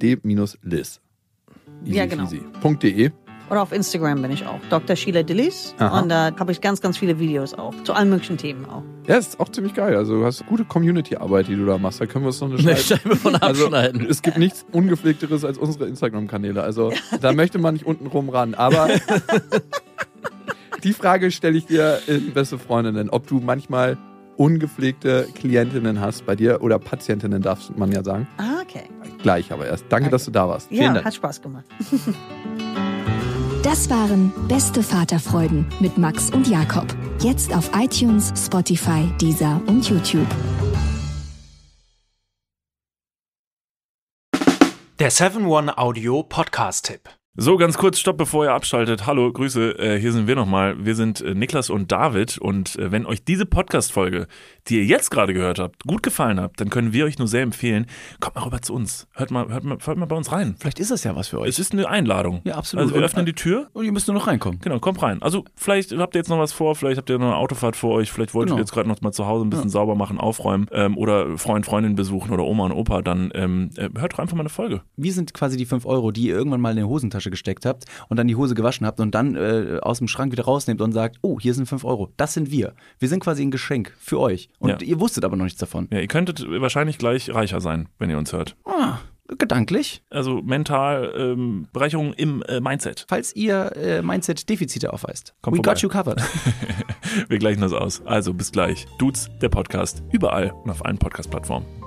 Ja, genau. .de. Oder auf Instagram bin ich auch. Dr. Sheila Dillis. Aha. Und da habe ich ganz, ganz viele Videos auch. Zu allen möglichen Themen auch. Ja, ist auch ziemlich geil. Also du hast gute Community-Arbeit, die du da machst. Da können wir uns noch eine Eine Scheibe von abschneiden. Also, es gibt nichts Ungepflegteres als unsere Instagram-Kanäle. Also da möchte man nicht unten rum ran. Aber die Frage stelle ich dir in Beste Freundinnen, ob du manchmal ungepflegte Klientinnen hast bei dir oder Patientinnen, darf man ja sagen. Ah, okay. Gleich aber erst. Danke, dass du da warst. Ja, Vielen Dank. hat Spaß gemacht. Das waren Beste Vaterfreuden mit Max und Jakob. Jetzt auf iTunes, Spotify, Deezer und YouTube. Der 7-One Audio Podcast-Tipp. So, ganz kurz, stopp, bevor ihr abschaltet. Hallo, Grüße, hier sind wir nochmal. Wir sind Niklas und David und wenn euch diese Podcast-Folge, die ihr jetzt gerade gehört habt, gut gefallen hat, dann können wir euch nur sehr empfehlen, kommt mal rüber zu uns. Hört mal bei uns rein. Vielleicht ist das ja was für euch. Es ist eine Einladung. Ja, absolut. Also wir öffnen die Tür. Und ihr müsst nur noch reinkommen. Genau, kommt rein. Also vielleicht habt ihr jetzt noch was vor, vielleicht habt ihr noch eine Autofahrt vor euch, vielleicht wollt ihr jetzt gerade noch mal zu Hause ein bisschen sauber machen, aufräumen oder Freundin besuchen oder Oma und Opa, dann hört doch einfach mal eine Folge. Wir sind quasi die 5 €, die ihr irgendwann mal in die Hosentasche gesteckt habt und dann die Hose gewaschen habt und dann aus dem Schrank wieder rausnehmt und sagt, oh, hier sind 5 €. Das sind wir. Wir sind quasi ein Geschenk für euch. Und ihr wusstet aber noch nichts davon. Ja, ihr könntet wahrscheinlich gleich reicher sein, wenn ihr uns hört. Ah, gedanklich. Also mental, Bereicherung im Mindset. Falls ihr Mindset-Defizite aufweist. Kommt We vorbei. got you covered. Wir gleichen das aus. Also bis gleich. Dudes, der Podcast. Überall und auf allen Podcast-Plattformen.